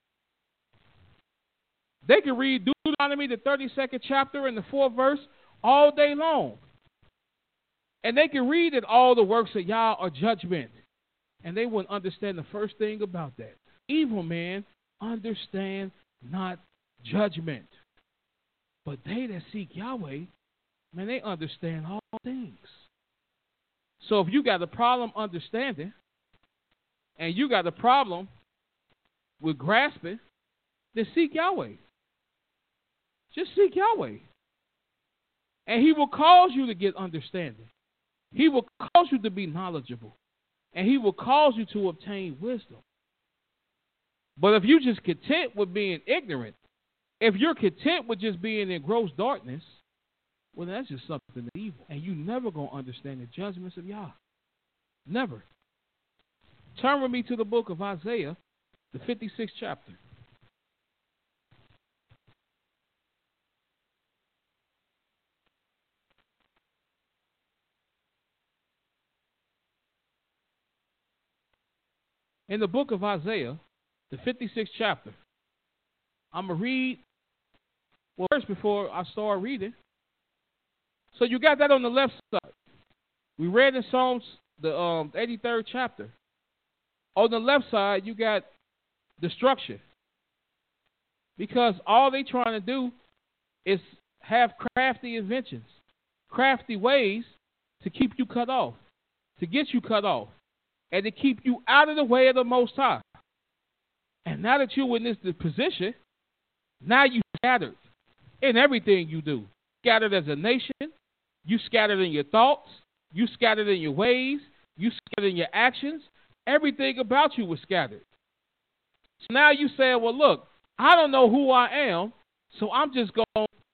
[SPEAKER 4] They can read Deuteronomy, the 32nd chapter and the 4th verse all day long. And they can read that all the works of Yah are judgment. And they wouldn't understand the first thing about that. Evil men understand not judgment. But they that seek Yahweh, man, they understand all things. So if you got a problem understanding, and you got a problem with grasping, then seek Yahweh. Just seek Yahweh. And he will cause you to get understanding. He will cause you to be knowledgeable. And he will cause you to obtain wisdom. But if you're just content with being ignorant, if you're content with just being in gross darkness, well, that's just something evil. And you're never going to understand the judgments of Yah. Never. Turn with me to the book of Isaiah, the 56th chapter. In the book of Isaiah, the 56th chapter, I'm going to read, well, first before I start reading. So you got that on the left side. We read in Psalms, the 83rd chapter. On the left side, you got destruction. Because all they trying to do is have crafty inventions, crafty ways to keep you cut off, to get you cut off, and to keep you out of the way of the Most High. And now that you're in this position, now you scattered in everything you do. Scattered as a nation, you scattered in your thoughts, you scattered in your ways, you scattered in your actions. Everything about you was scattered. So now you say, well, look, I don't know who I am, so I'm just going to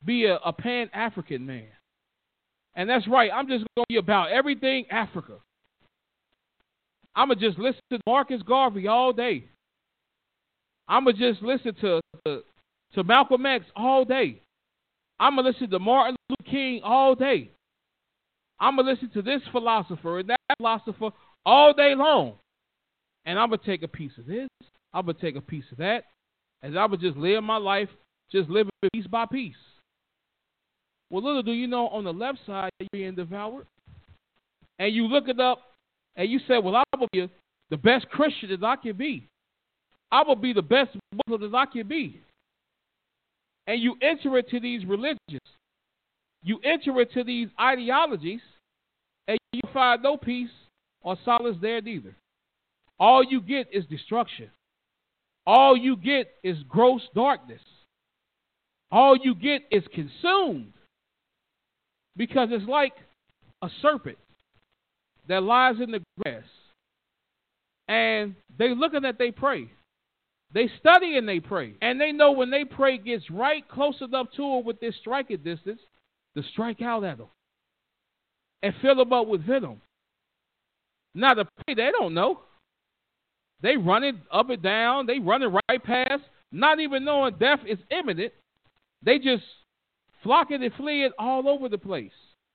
[SPEAKER 4] be a Pan-African man. And that's right. I'm just going to be about everything Africa. I'm going to just listen to Marcus Garvey all day. I'm going to just listen to Malcolm X all day. I'm going to listen to Martin Luther King all day. I'm going to listen to this philosopher and that philosopher all day long. And I'm going to take a piece of this. I'm going to take a piece of that. And I'm going to just live my life, just living piece by piece. Well, little do you know, on the left side, you're being devoured. And you look it up, and you say, well, I will be the best Christian that I can be. I will be the best Muslim that I can be. And you enter into these religions. You enter into these ideologies, and you find no peace or solace there neither. All you get is destruction. All you get is gross darkness. All you get is consumed. Because it's like a serpent that lies in the grass. And they looking at they prey. They study and they pray. And they know when they pray gets right close enough to it with this striking distance to strike out at them. And fill them up with venom. Now the prey, they don't know. They running up and down. They running right past. Not even knowing death is imminent. They just flocking and fleeing all over the place.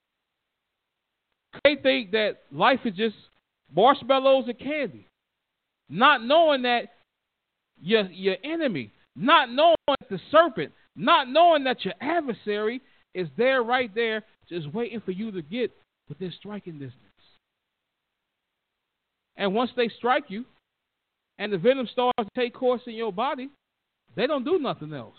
[SPEAKER 4] They think that life is just marshmallows and candy. Not knowing that your enemy, not knowing that the serpent, not knowing that your adversary is there right there just waiting for you to get within striking distance. And once they strike you and the venom starts to take course in your body, they don't do nothing else.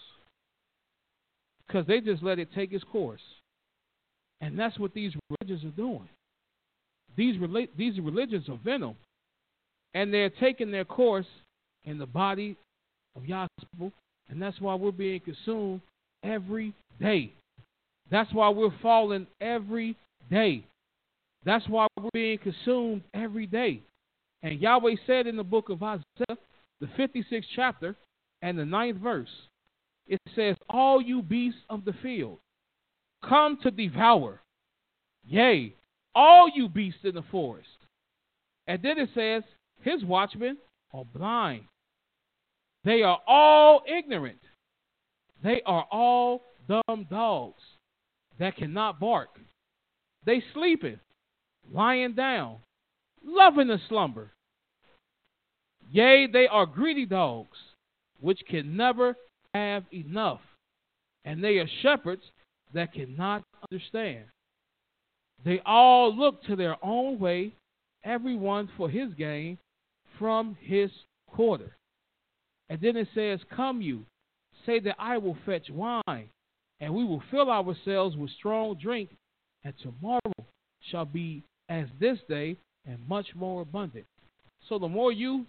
[SPEAKER 4] Because they just let it take its course. And that's what these religions are doing. These religions are venom. And they're taking their course in the body of Yah's people. And that's why we're being consumed every day. That's why we're falling every day. That's why we're being consumed every day. And Yahweh said in the book of Isaiah, the 56th chapter and the 9th verse, it says, all you beasts of the field, come to devour. Yea, all you beasts in the forest. And then it says, his watchmen are blind. They are all ignorant. They are all dumb dogs that cannot bark. They sleeping, lying down, loving a slumber. Yea, they are greedy dogs, which can never have enough, and they are shepherds that cannot understand. They all look to their own way, everyone for his gain from his quarter. And then it says, come you, say that I will fetch wine, and we will fill ourselves with strong drink, and tomorrow shall be as this day, and much more abundant. So the more you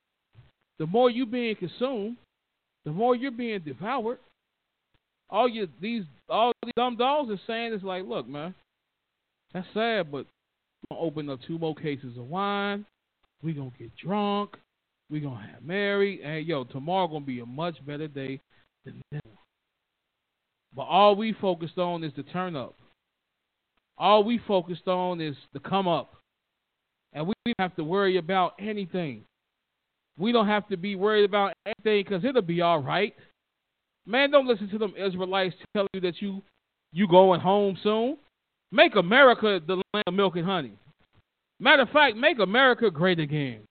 [SPEAKER 4] being consumed, the more you're being devoured. All these dumb dogs are saying is like, look, man, that's sad, but we're going to open up 2 more cases of wine. We're going to get drunk. We're going to have married. And, tomorrow going to be a much better day than this one. But all we focused on is the turn up. All we focused on is the come up. And we don't have to worry about anything. We don't have to be worried about anything because it'll be all right. Man, don't listen to them Israelites telling you that you going home soon. Make America the land of milk and honey. Matter of fact, make America great again.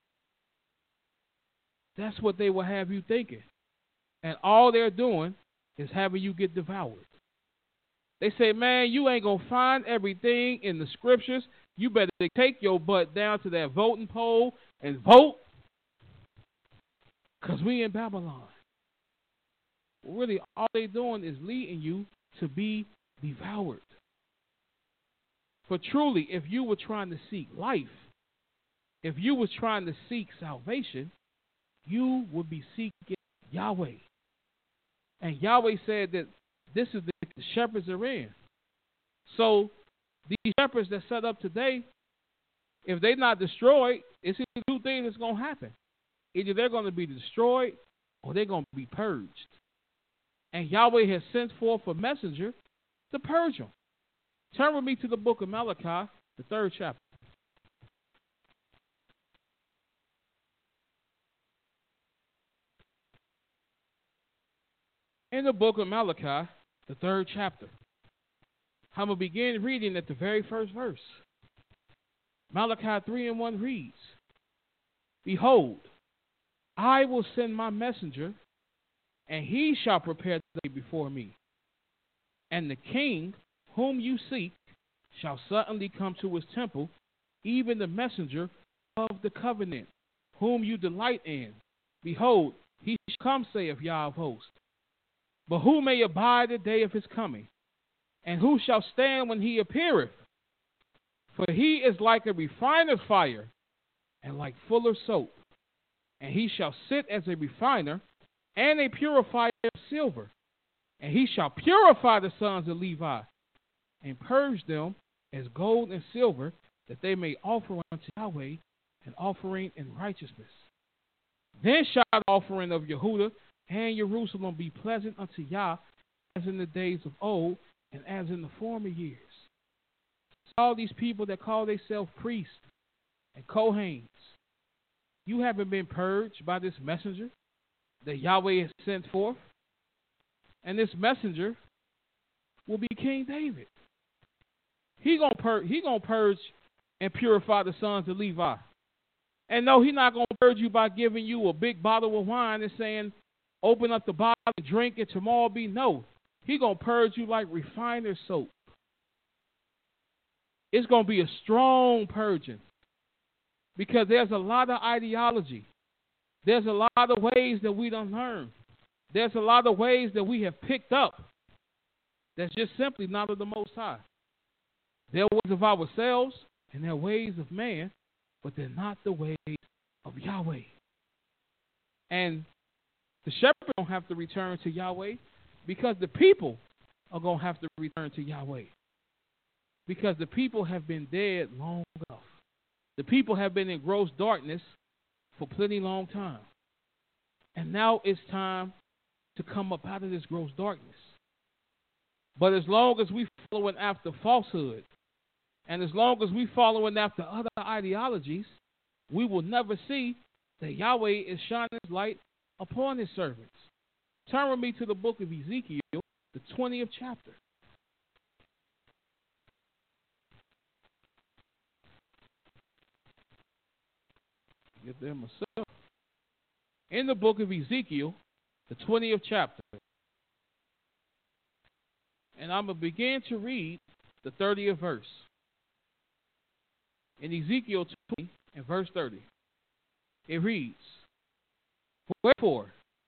[SPEAKER 4] That's what they will have you thinking. And all they're doing is having you get devoured. They say, man, you ain't going to find everything in the scriptures. You better take your butt down to that voting poll and vote. Because we in Babylon. Really, all they doing is leading you to be devoured. For truly, if you were trying to seek life, if you were trying to seek salvation, you would be seeking Yahweh. And Yahweh said that this is the shepherds are in. So these shepherds that set up today, if they're not destroyed, it's 2 things that's going to happen. Either they're going to be destroyed or they're going to be purged. and Yahweh has sent forth a messenger to purge them. Turn with me to the book of Malachi, the 3rd chapter. In the book of Malachi, the 3rd chapter, I'm going to begin reading at the very first verse. Malachi 3:1 reads, Behold, I will send my messenger, and he shall prepare the way before me. And the king whom you seek shall suddenly come to his temple, even the messenger of the covenant, whom you delight in. Behold, he shall come, saith Yah of hosts. But who may abide the day of his coming? And who shall stand when he appeareth? For he is like a refiner's fire, and like fuller's soap. And he shall sit as a refiner and a purifier of silver. And he shall purify the sons of Levi, and purge them as gold and silver, that they may offer unto Yahweh an offering in righteousness. Then shall the offering of Yehudah and Jerusalem be pleasant unto Yah, as in the days of old, and as in the former years. All these people that call themselves priests and Kohanes, you haven't been purged by this messenger that Yahweh has sent forth. And this messenger will be King David. He gonna purge and purify the sons of Levi. And no, he's not gonna purge you by giving you a big bottle of wine and saying, open up the bottle and drink it, tomorrow be no. He gonna purge you like refiner's soap. It's gonna be a strong purging, because there's a lot of ideology. There's a lot of ways that we don't learn. There's a lot of ways that we have picked up that's just simply not of the Most High. They're ways of ourselves and they're ways of man, but they're not the ways of Yahweh. And the shepherd don't have to return to Yahweh, because the people are going to have to return to Yahweh. Because the people have been dead long enough. The people have been in gross darkness for plenty long time. And now it's time to come up out of this gross darkness. But as long as we following after falsehood, and as long as we following after other ideologies, we will never see that Yahweh is shining his light upon his servants. Turn with me to the book of Ezekiel, the 20th chapter. Get there myself. In the book of Ezekiel, the 20th chapter. And I'm going to begin to read the 30th verse. In Ezekiel 20 and verse 30, it reads, Wherefore,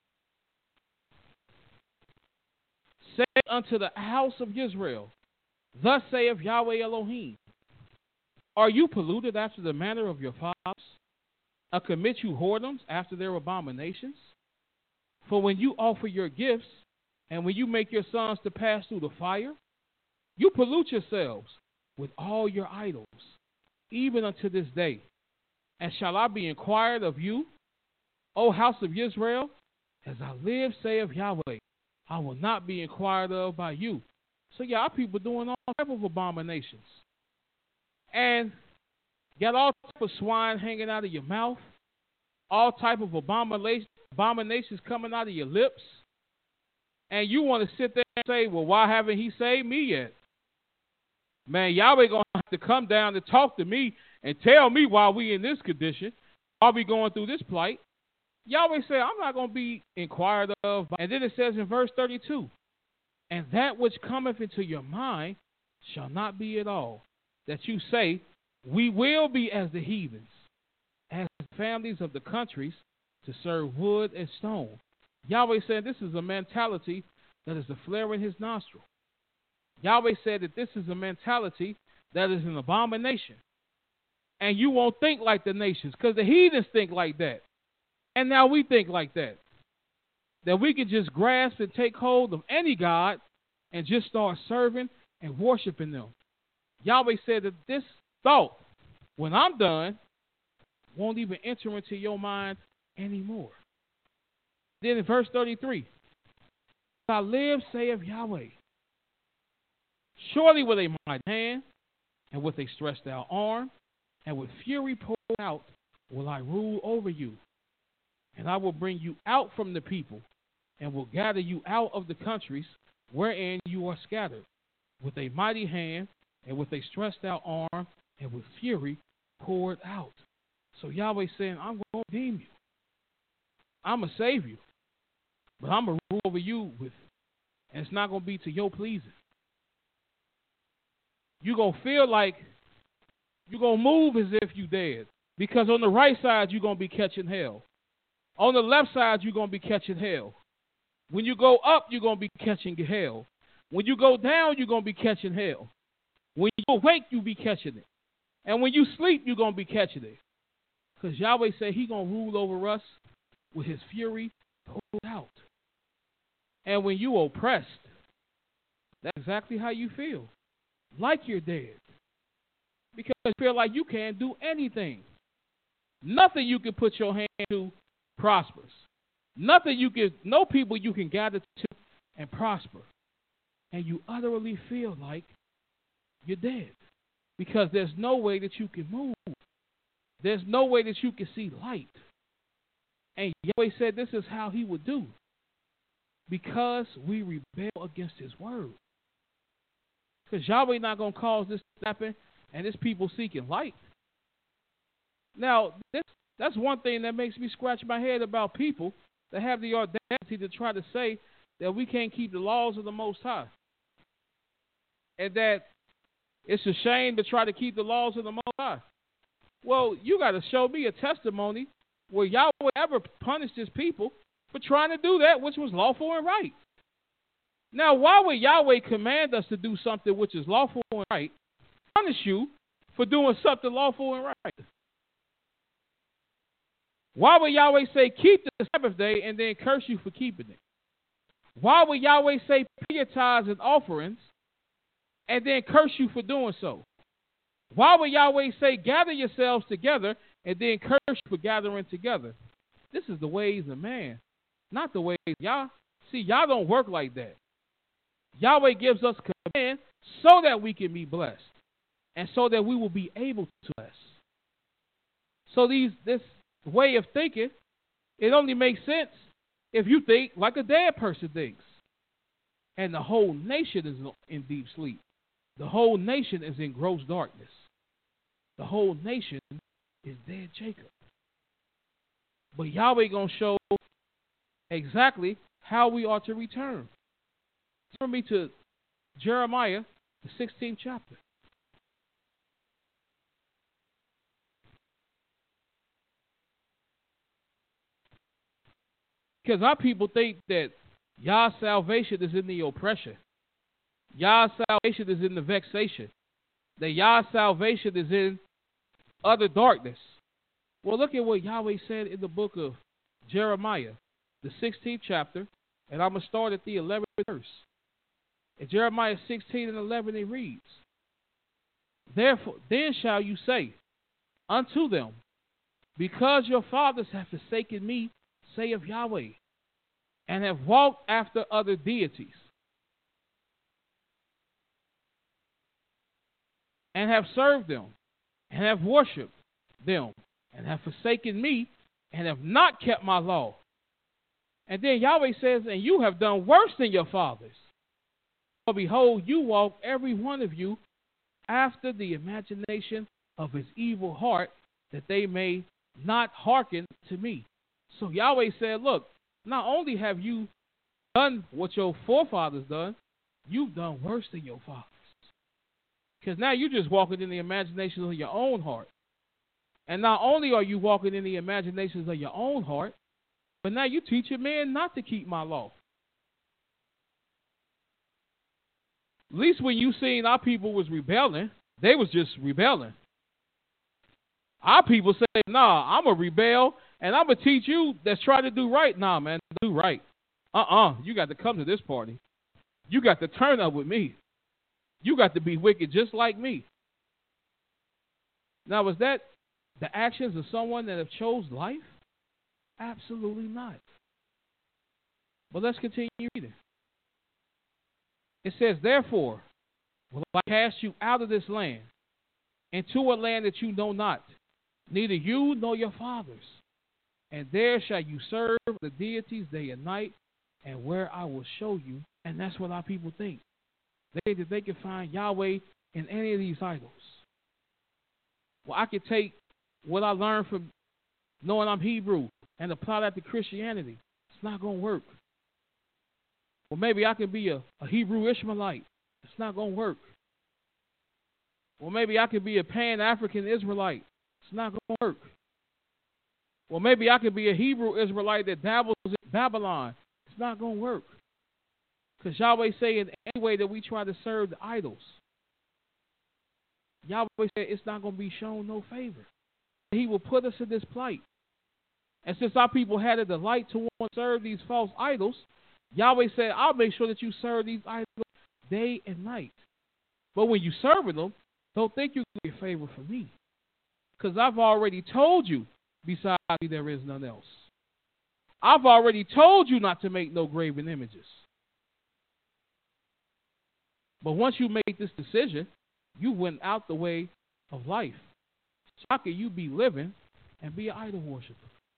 [SPEAKER 4] say unto the house of Israel, Thus saith Yahweh Elohim, Are you polluted after the manner of your fathers? Commit you whoredoms after their abominations? For when you offer your gifts, and when you make your sons to pass through the fire, you pollute yourselves with all your idols, even unto this day. And shall I be inquired of you, O house of Israel? As I live, saith Yahweh, I will not be inquired of by you. So yeah, our people doing all type of abominations. And got all type of swine hanging out of your mouth, all type of abominations coming out of your lips, and you want to sit there and say, well, why haven't he saved me yet? Man, Yahweh going to have to come down and talk to me and tell me why we in this condition, why we going through this plight. Yahweh said, I'm not going to be inquired of. And then it says in verse 32, And that which cometh into your mind shall not be at all, that you say, we will be as the heathens, as the families of the countries, to serve wood and stone. Yahweh said this is a mentality that is a flare in his nostril. Yahweh said that this is a mentality that is an abomination. And you won't think like the nations, because the heathens think like that. And now we think like that. That we can just grasp and take hold of any god and just start serving and worshiping them. Yahweh said that this thought, when I'm done, won't even enter into your mind anymore. Then in verse 33, I live, saith Yahweh, surely with a mighty hand, and with a stretched out arm, and with fury poured out, will I rule over you. And I will bring you out from the people, and will gather you out of the countries wherein you are scattered, with a mighty hand, and with a stretched out arm, and with fury poured out. So Yahweh saying, I'm going to redeem you. I'm going to save you. But I'm going to rule over you and it's not going to be to your pleasing. You're going to feel like you're going to move as if you dead. Because on the right side, you're going to be catching hell. On the left side, you're going to be catching hell. When you go up, you're going to be catching hell. When you go down, you're going to be catching hell. When you awake, you'll be catching it. And when you sleep, you're going to be catching it. Because Yahweh said He's going to rule over us with His fury pulled out. And when you oppressed, that's exactly how you feel. Like you're dead. Because you feel like you can't do anything. Nothing you can put your hand to prospers. No people you can gather to and prosper. And you utterly feel like you're dead. Because there's no way that you can move. There's no way that you can see light. And Yahweh said this is how He would do. Because we rebel against His word. Because Yahweh not going to cause this to happen and His people seeking light. Now, that's one thing that makes me scratch my head about people that have the audacity to try to say that we can't keep the laws of the Most High. And that it's a shame to try to keep the laws of the Most High. Well, you got to show me a testimony where Yahweh ever punished His people for trying to do that which was lawful and right. Now, why would Yahweh command us to do something which is lawful and right, punish you for doing something lawful and right? Why would Yahweh say, keep the Sabbath day and then curse you for keeping it? Why would Yahweh say, pay your tithes and offerings and then curse you for doing so? Why would Yahweh say, gather yourselves together and then curse you for gathering together? This is the ways of man, not the ways of Yah. See, Yah don't work like that. Yahweh gives us command so that we can be blessed and so that we will be able to bless. So this way of thinking, it only makes sense if you think like a dead person thinks. And the whole nation is in deep sleep. The whole nation is in gross darkness. The whole nation is dead Jacob. But Yahweh going to show exactly how we ought to return. Turn me to Jeremiah, the 16th chapter. Because our people think that Yah's salvation is in the oppression. Yah's salvation is in the vexation. That Yah's salvation is in utter darkness. Well, look at what Yahweh said in the book of Jeremiah, the 16th chapter, and I'm going to start at the 11th verse. In Jeremiah 16 and 11 it reads, Therefore, then shall you say unto them, because your fathers have forsaken me, saith Yahweh, and have walked after other deities, and have served them, and have worshipped them, and have forsaken me, and have not kept my law. And then Yahweh says, and you have done worse than your fathers. For behold, you walk every one of you after the imagination of his evil heart, that they may not hearken to me. So Yahweh said, look, not only have you done what your forefathers done, you've done worse than your fathers. Because now you're just walking in the imaginations of your own heart. And not only are you walking in the imaginations of your own heart, but now you're teaching men not to keep my law. At least when you seen our people was rebelling, they was just rebelling. Our people say, nah, I'm going to rebel, and I'm going to teach you that's trying to do right. Nah, man, do right. You got to come to this party. You got to turn up with me. You got to be wicked just like me. Now, was that the actions of someone that have chose life? Absolutely not. But let's continue reading. It says, therefore, will I cast you out of this land, into a land that you know not, neither you nor your fathers. And there shall you serve the deities day and night, and where I will show you. And that's what our people think. They think that they can find Yahweh in any of these idols. Well, I could take what I learned from knowing I'm Hebrew and apply that to Christianity. It's not going to work. Well, maybe I could be a Hebrew Ishmaelite. It's not going to work. Well, maybe I could be a Pan-African Israelite. It's not going to work. Well, maybe I could be a Hebrew Israelite that dabbles in Babylon. It's not going to work. Because Yahweh say in any way that we try to serve the idols, Yahweh said it's not going to be shown no favor. He will put us in this plight. And since our people had a delight to want to serve these false idols, Yahweh said, I'll make sure that you serve these idols day and night. But when you serve them, don't think you can get favor from me. Because I've already told you, besides me there is none else. I've already told you not to make no graven images. But once you make this decision, you went out the way of life. So how can you be living and be an idol worshiper?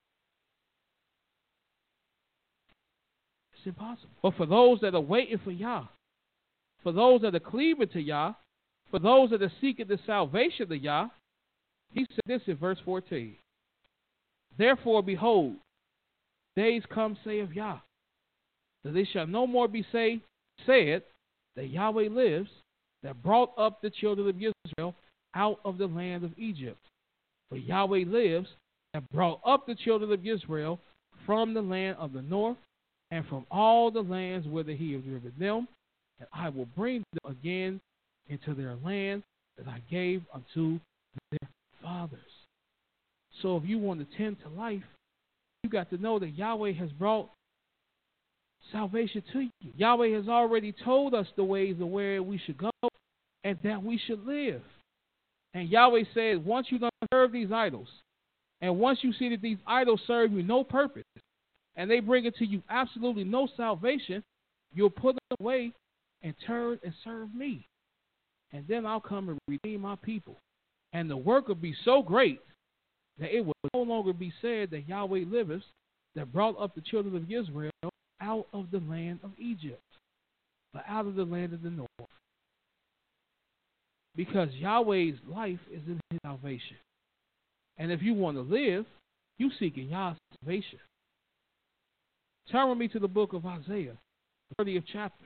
[SPEAKER 4] It's impossible. But for those that are waiting for Yah, for those that are cleaving to Yah, for those that are seeking the salvation of Yah, he said this in verse 14. Therefore, behold, days come, say of Yah, that they shall no more be said that Yahweh lives, that brought up the children of Israel out of the land of Egypt. But Yahweh lives, that brought up the children of Israel from the land of the north, and from all the lands whither he has driven them, and I will bring them again into their land that I gave unto their fathers. So if you want to tend to life, you got to know that Yahweh has brought salvation to you. Yahweh has already told us the ways of where we should go and that we should live. And Yahweh said, once you don't serve these idols, and once you see that these idols serve you no purpose, and they bring it to you absolutely no salvation, you'll put them away and turn and serve me. And then I'll come and redeem my people. And the work will be so great that it will no longer be said that Yahweh liveth, that brought up the children of Israel out of the land of Egypt, but out of the land of the north. Because Yahweh's life is in his salvation. And if you want to live, you seeking Yah's salvation. Turn with me to the book of Isaiah, the 30th chapter.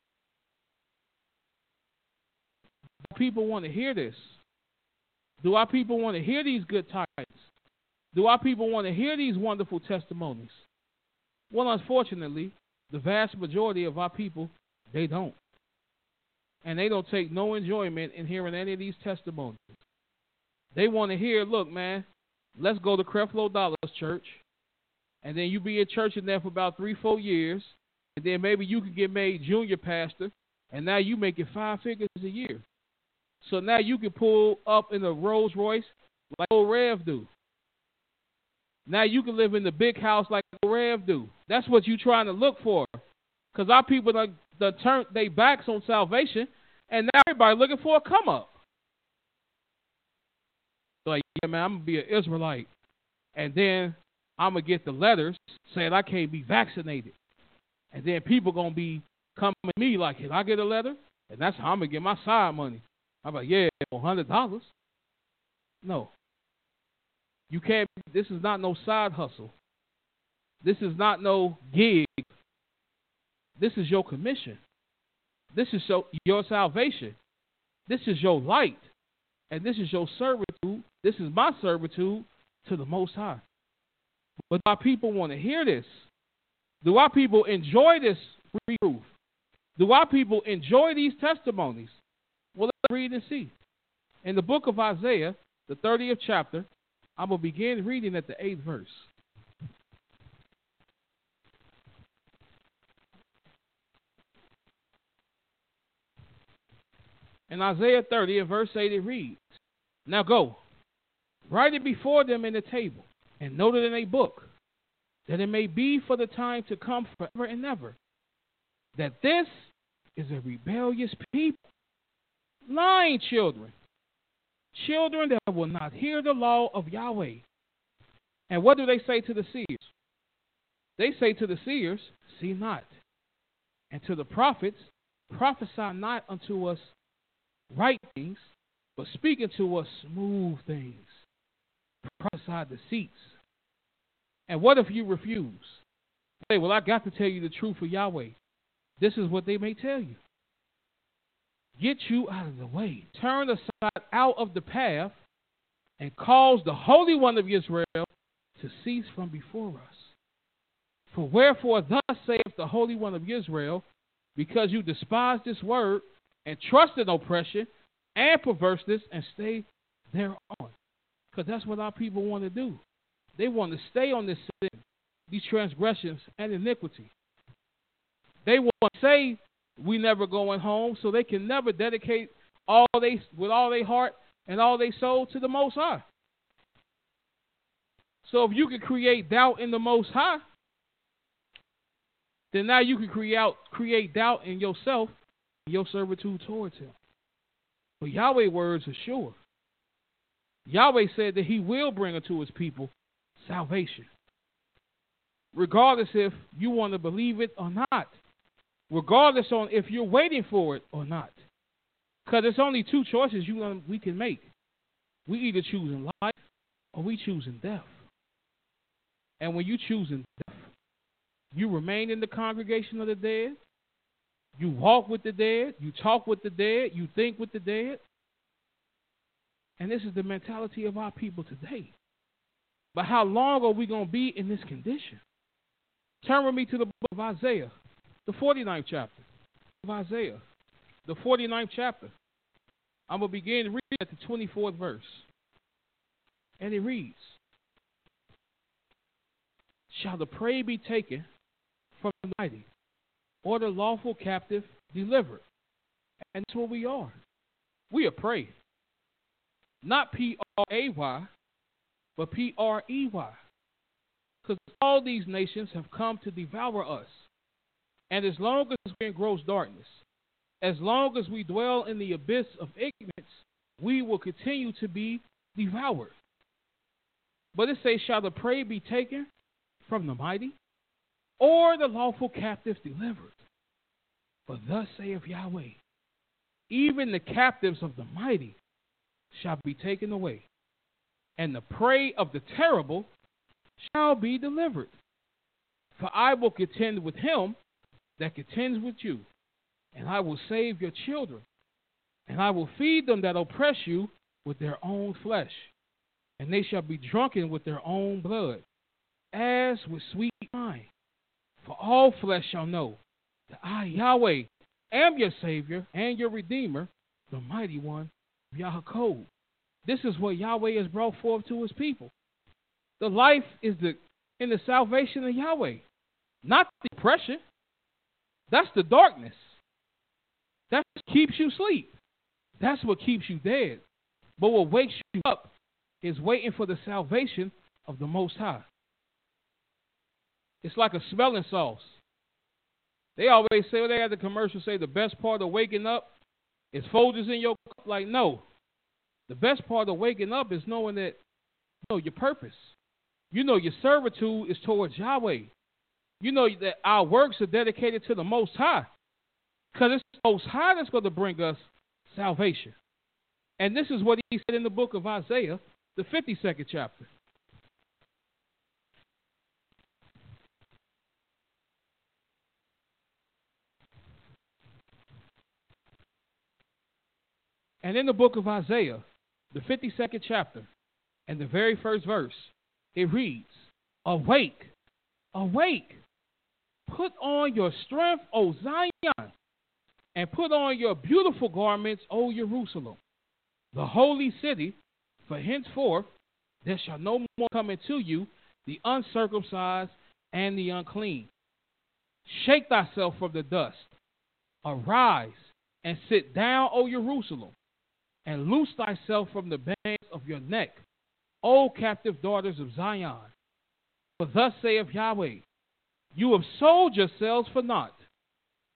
[SPEAKER 4] Do people want to hear this? Do our people want to hear these good tidings? Do our people want to hear these wonderful testimonies? Well, unfortunately, the vast majority of our people, they don't. And they don't take no enjoyment in hearing any of these testimonies. They want to hear, look, man, let's go to Creflo Dollar's church. And then you be in church in there for about 3-4 years. And then maybe you can get made junior pastor. And now you making 5 figures a year. So now you can pull up in a Rolls Royce like old Rev do. Now you can live in the big house like old Rev do. That's what you're trying to look for. Because our people done turned their backs on salvation. And now everybody looking for a come up. Like, yeah, man, I'm going to be an Israelite. And then I'm going to get the letters saying I can't be vaccinated. And then people going to be coming to me like, can I get a letter? And that's how I'm going to get my side money. I'm like, yeah, $100. No. You can't. This is not no side hustle. This is not no gig. This is your commission. This is your salvation. This is your light. And this is your servitude. This is my servitude to the Most High. But do our people want to hear this? Do our people enjoy this reproof? Do our people enjoy these testimonies? Well, let's read and see. In the book of Isaiah, the 30th chapter, I'm going to begin reading at the 8th verse. In Isaiah 30 and verse 8 it reads, now go, write it before them in the table, and note it in a book, that it may be for the time to come forever and ever, that this is a rebellious people, lying children, children that will not hear the law of Yahweh. And what do they say to the seers? They say to the seers, see not. And to the prophets, prophesy not unto us right things, but speak unto us smooth things. Prophesy deceits. And what if you refuse? Say, well, I got to tell you the truth of Yahweh. This is what they may tell you. Get you out of the way. Turn aside out of the path and cause the Holy One of Israel to cease from before us. For wherefore thus saith the Holy One of Israel, because you despise this word and trust in oppression and perverseness and stay thereon. Because that's what our people want to do. They want to stay on this sin, these transgressions and iniquity. They want to say we never going home, so they can never dedicate with all their heart and all their soul to the Most High. So if you can create doubt in the Most High, then now you can create doubt in yourself and your servitude towards Him. But Yahweh's words are sure. Yahweh said that He will bring unto His people salvation, regardless if you want to believe it or not, regardless on if you're waiting for it or not. Because there's only two choices we can make. We either choosing life or we choosing death. And when you choosing death, you remain in the congregation of the dead. You walk with the dead. You talk with the dead. You think with the dead. And this is the mentality of our people today. But how long are we going to be in this condition? Turn with me to the book of Isaiah, the 49th chapter of Isaiah, the 49th chapter. I'm going to begin to read at the 24th verse. And it reads, shall the prey be taken from the mighty, or the lawful captive delivered? And that's what we are. We are prey. Not P-R-A-Y, but P-R-E-Y. Because all these nations have come to devour us. And as long as we're in gross darkness, as long as we dwell in the abyss of ignorance, we will continue to be devoured. But it says, shall the prey be taken from the mighty, or the lawful captives delivered? For thus saith Yahweh, even the captives of the mighty shall be taken away, and the prey of the terrible shall be delivered. For I will contend with him that contends with you, and I will save your children, and I will feed them that oppress you with their own flesh, and they shall be drunken with their own blood, as with sweet wine. For all flesh shall know that I, Yahweh, am your Savior and your Redeemer, the Mighty One, Yaakov. This is what Yahweh has brought forth to His people. The life is in the salvation of Yahweh, not the oppression. That's the darkness. That keeps you asleep. That's what keeps you dead. But what wakes you up is waiting for the salvation of the Most High. It's like a smelling sauce. They always say, they had the commercial say the best part of waking up is Folgers in your cup. Like, no. The best part of waking up is knowing that you know your purpose. You know your servitude is towards Yahweh. You know that our works are dedicated to the Most High. Because it's the Most High that's going to bring us salvation. And this is what He said in the book of Isaiah, the 52nd chapter. And in the book of Isaiah, the 52nd chapter, and the very first verse, it reads, awake, awake, put on your strength, O Zion, and put on your beautiful garments, O Jerusalem, the holy city, for henceforth there shall no more come into you the uncircumcised and the unclean. Shake thyself from the dust, arise, and sit down, O Jerusalem, and loose thyself from the bands of your neck, O captive daughters of Zion. For thus saith Yahweh, you have sold yourselves for naught,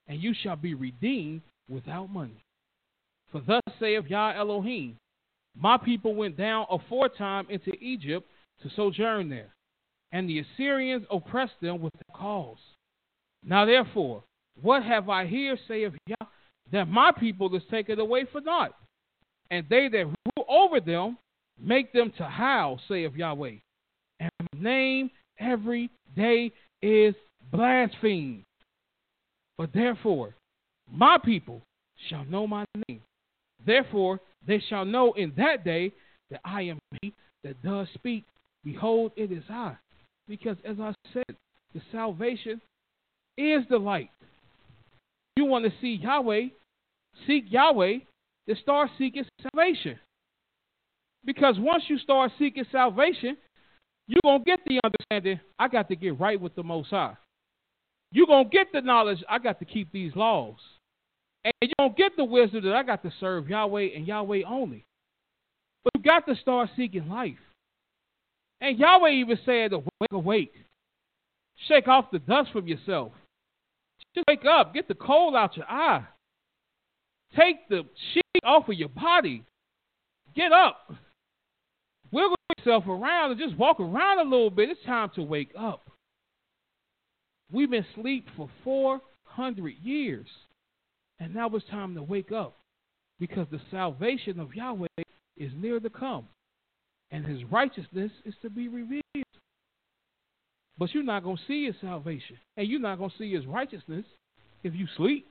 [SPEAKER 4] and you shall be redeemed without money. For thus saith Yah Elohim, my people went down aforetime into Egypt to sojourn there, and the Assyrians oppressed them without cause. Now therefore, what have I here, saith Yah, that my people is taken away for naught, and they that rule over them make them to howl, saith Yahweh, and my name every day is blasphemed. But therefore, my people shall know my name. Therefore, they shall know in that day that I am he that does speak. Behold, it is I. Because as I said, the salvation is the light. You want to see Yahweh, seek Yahweh, then start seeking salvation. Because once you start seeking salvation, you're going to get the understanding, I got to get right with the Most High. You're going to get the knowledge, I got to keep these laws. And you're going to get the wisdom that I got to serve Yahweh and Yahweh only. But you got to start seeking life. And Yahweh even said, awake. Shake off the dust from yourself. Just wake up. Get the coal out your eye. Take the sheet off of your body. Get up. Wiggle yourself around and just walk around a little bit. It's time to wake up. We've been asleep for 400 years. And now it's time to wake up. Because the salvation of Yahweh is near to come. And his righteousness is to be revealed. But you're not going to see his salvation. And you're not going to see his righteousness if you sleep.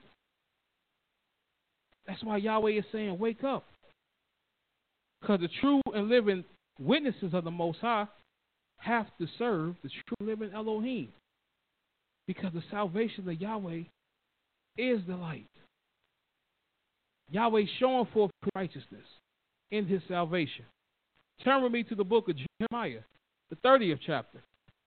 [SPEAKER 4] That's why Yahweh is saying, wake up. Because the true and living witnesses of the Most High have to serve the true living Elohim. Because the salvation of Yahweh is the light. Yahweh showing forth righteousness in his salvation. Turn with me to the book of Jeremiah, the 30th chapter.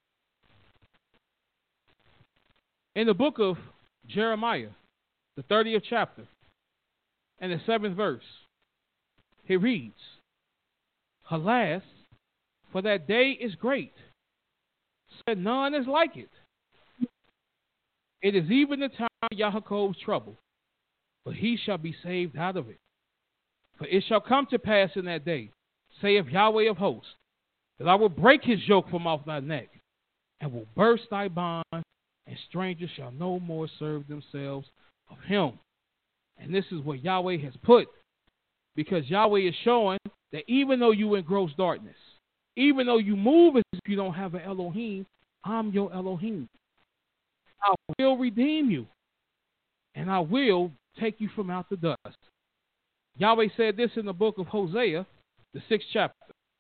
[SPEAKER 4] In the book of Jeremiah, the 30th chapter, and the 7th verse, he reads, Alas, for that day is great, said none is like it. It is even the time of Yaakov's trouble, but he shall be saved out of it. For it shall come to pass in that day, saith Yahweh of hosts, that I will break his yoke from off thy neck, and will burst thy bond, and strangers shall no more serve themselves of him. And this is what Yahweh has put, because Yahweh is showing that even though you in gross darkness, even though you move as if you don't have an Elohim, I'm your Elohim. I will redeem you, and I will take you from out the dust. Yahweh said this in the book of Hosea, the 6th chapter.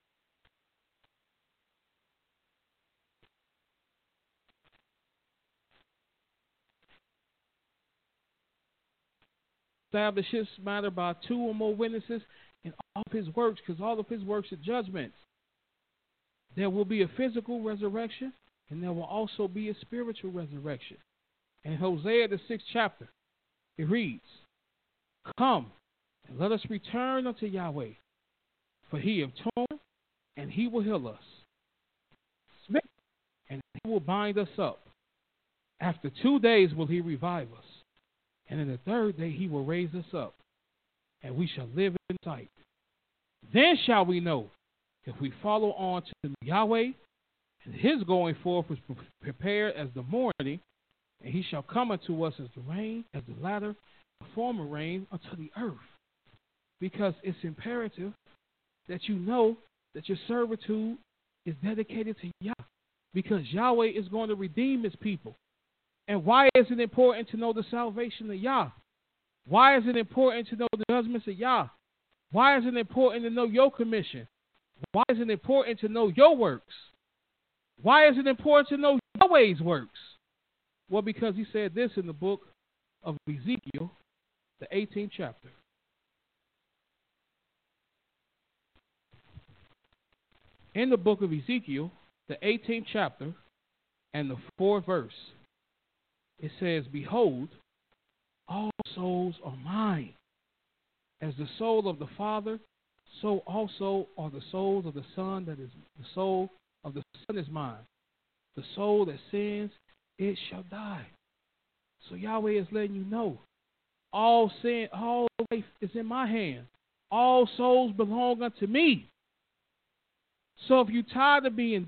[SPEAKER 4] Establish his matter by 2 or more witnesses in all of his works, because all of his works are judgments. There will be a physical resurrection, and there will also be a spiritual resurrection. In Hosea, the 6th chapter, it reads, Come, and let us return unto Yahweh, for he have torn, and he will heal us. Smitten, and he will bind us up. After 2 days will he revive us. And in the 3rd day he will raise us up, and we shall live in sight. Then shall we know, if we follow on to Yahweh, and his going forth is prepared as the morning, and he shall come unto us as the rain, as the latter, the former rain, unto the earth. Because it's imperative that you know that your servitude is dedicated to Yah, because Yahweh is going to redeem his people. And why is it important to know the salvation of Yah? Why is it important to know the judgments of Yah? Why is it important to know your commission? Why is it important to know your works? Why is it important to know Yahweh's works? Well, because he said this in the book of Ezekiel, the 18th chapter. In the book of Ezekiel, the 18th chapter, and the 4th verse, it says, Behold, all souls are mine. As the soul of the Father, so also are the souls of the Son, that is, the soul of the Son is mine. The soul that sins, it shall die. So Yahweh is letting you know, all sin, all life is in my hand. All souls belong unto me. So if you're tired of being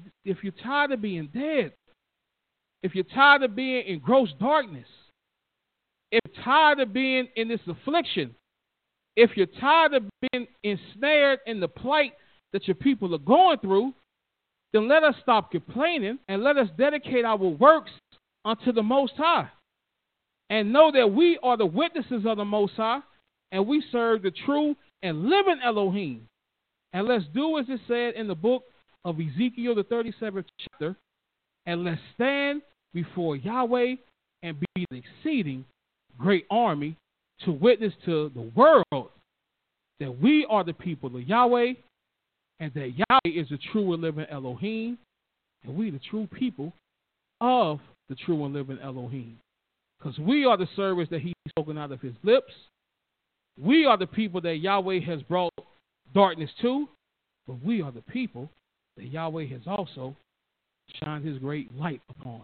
[SPEAKER 4] dead, if you're tired of being in gross darkness, if you're tired of being in this affliction, if you're tired of being ensnared in the plight that your people are going through, then let us stop complaining and let us dedicate our works unto the Most High. And know that we are the witnesses of the Most High, and we serve the true and living Elohim. And let's do as it said in the book of Ezekiel, the 37th chapter, and let's stand before Yahweh and be an exceeding great army to witness to the world that we are the people of Yahweh, and that Yahweh is the true and living Elohim, and we the true people of the true and living Elohim. Because we are the servants that he's spoken out of his lips. We are the people that Yahweh has brought darkness to, but we are the people that Yahweh has also shined his great light upon.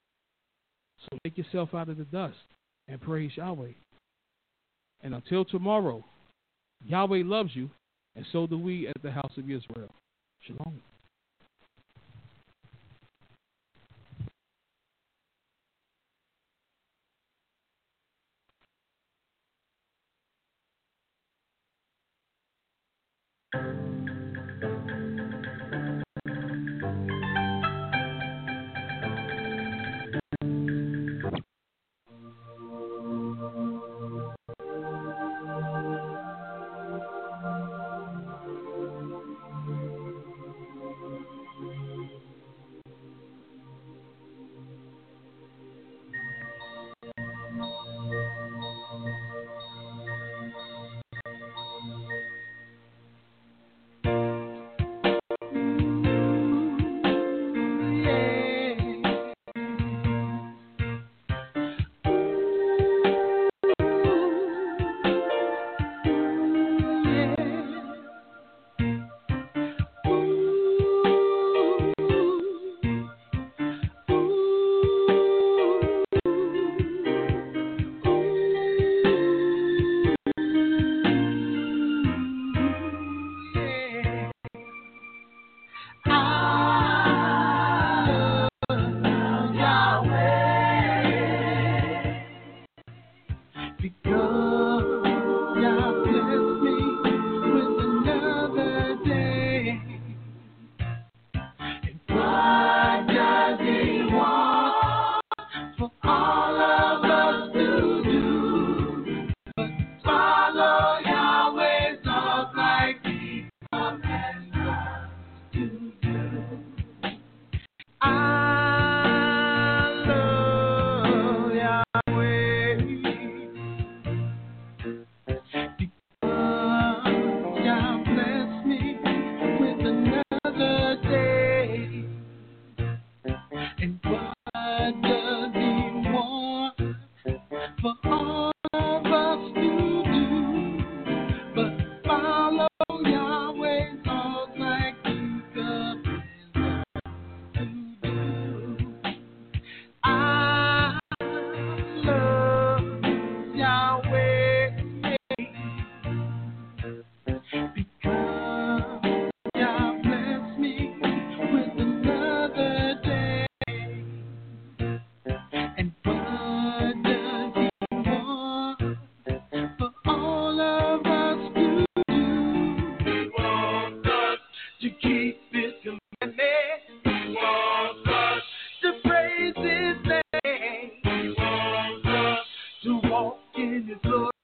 [SPEAKER 4] So take yourself out of the dust and praise Yahweh. And until tomorrow, Yahweh loves you, and so do we at the house of Israel. Shalom.
[SPEAKER 3] To walk in his glory.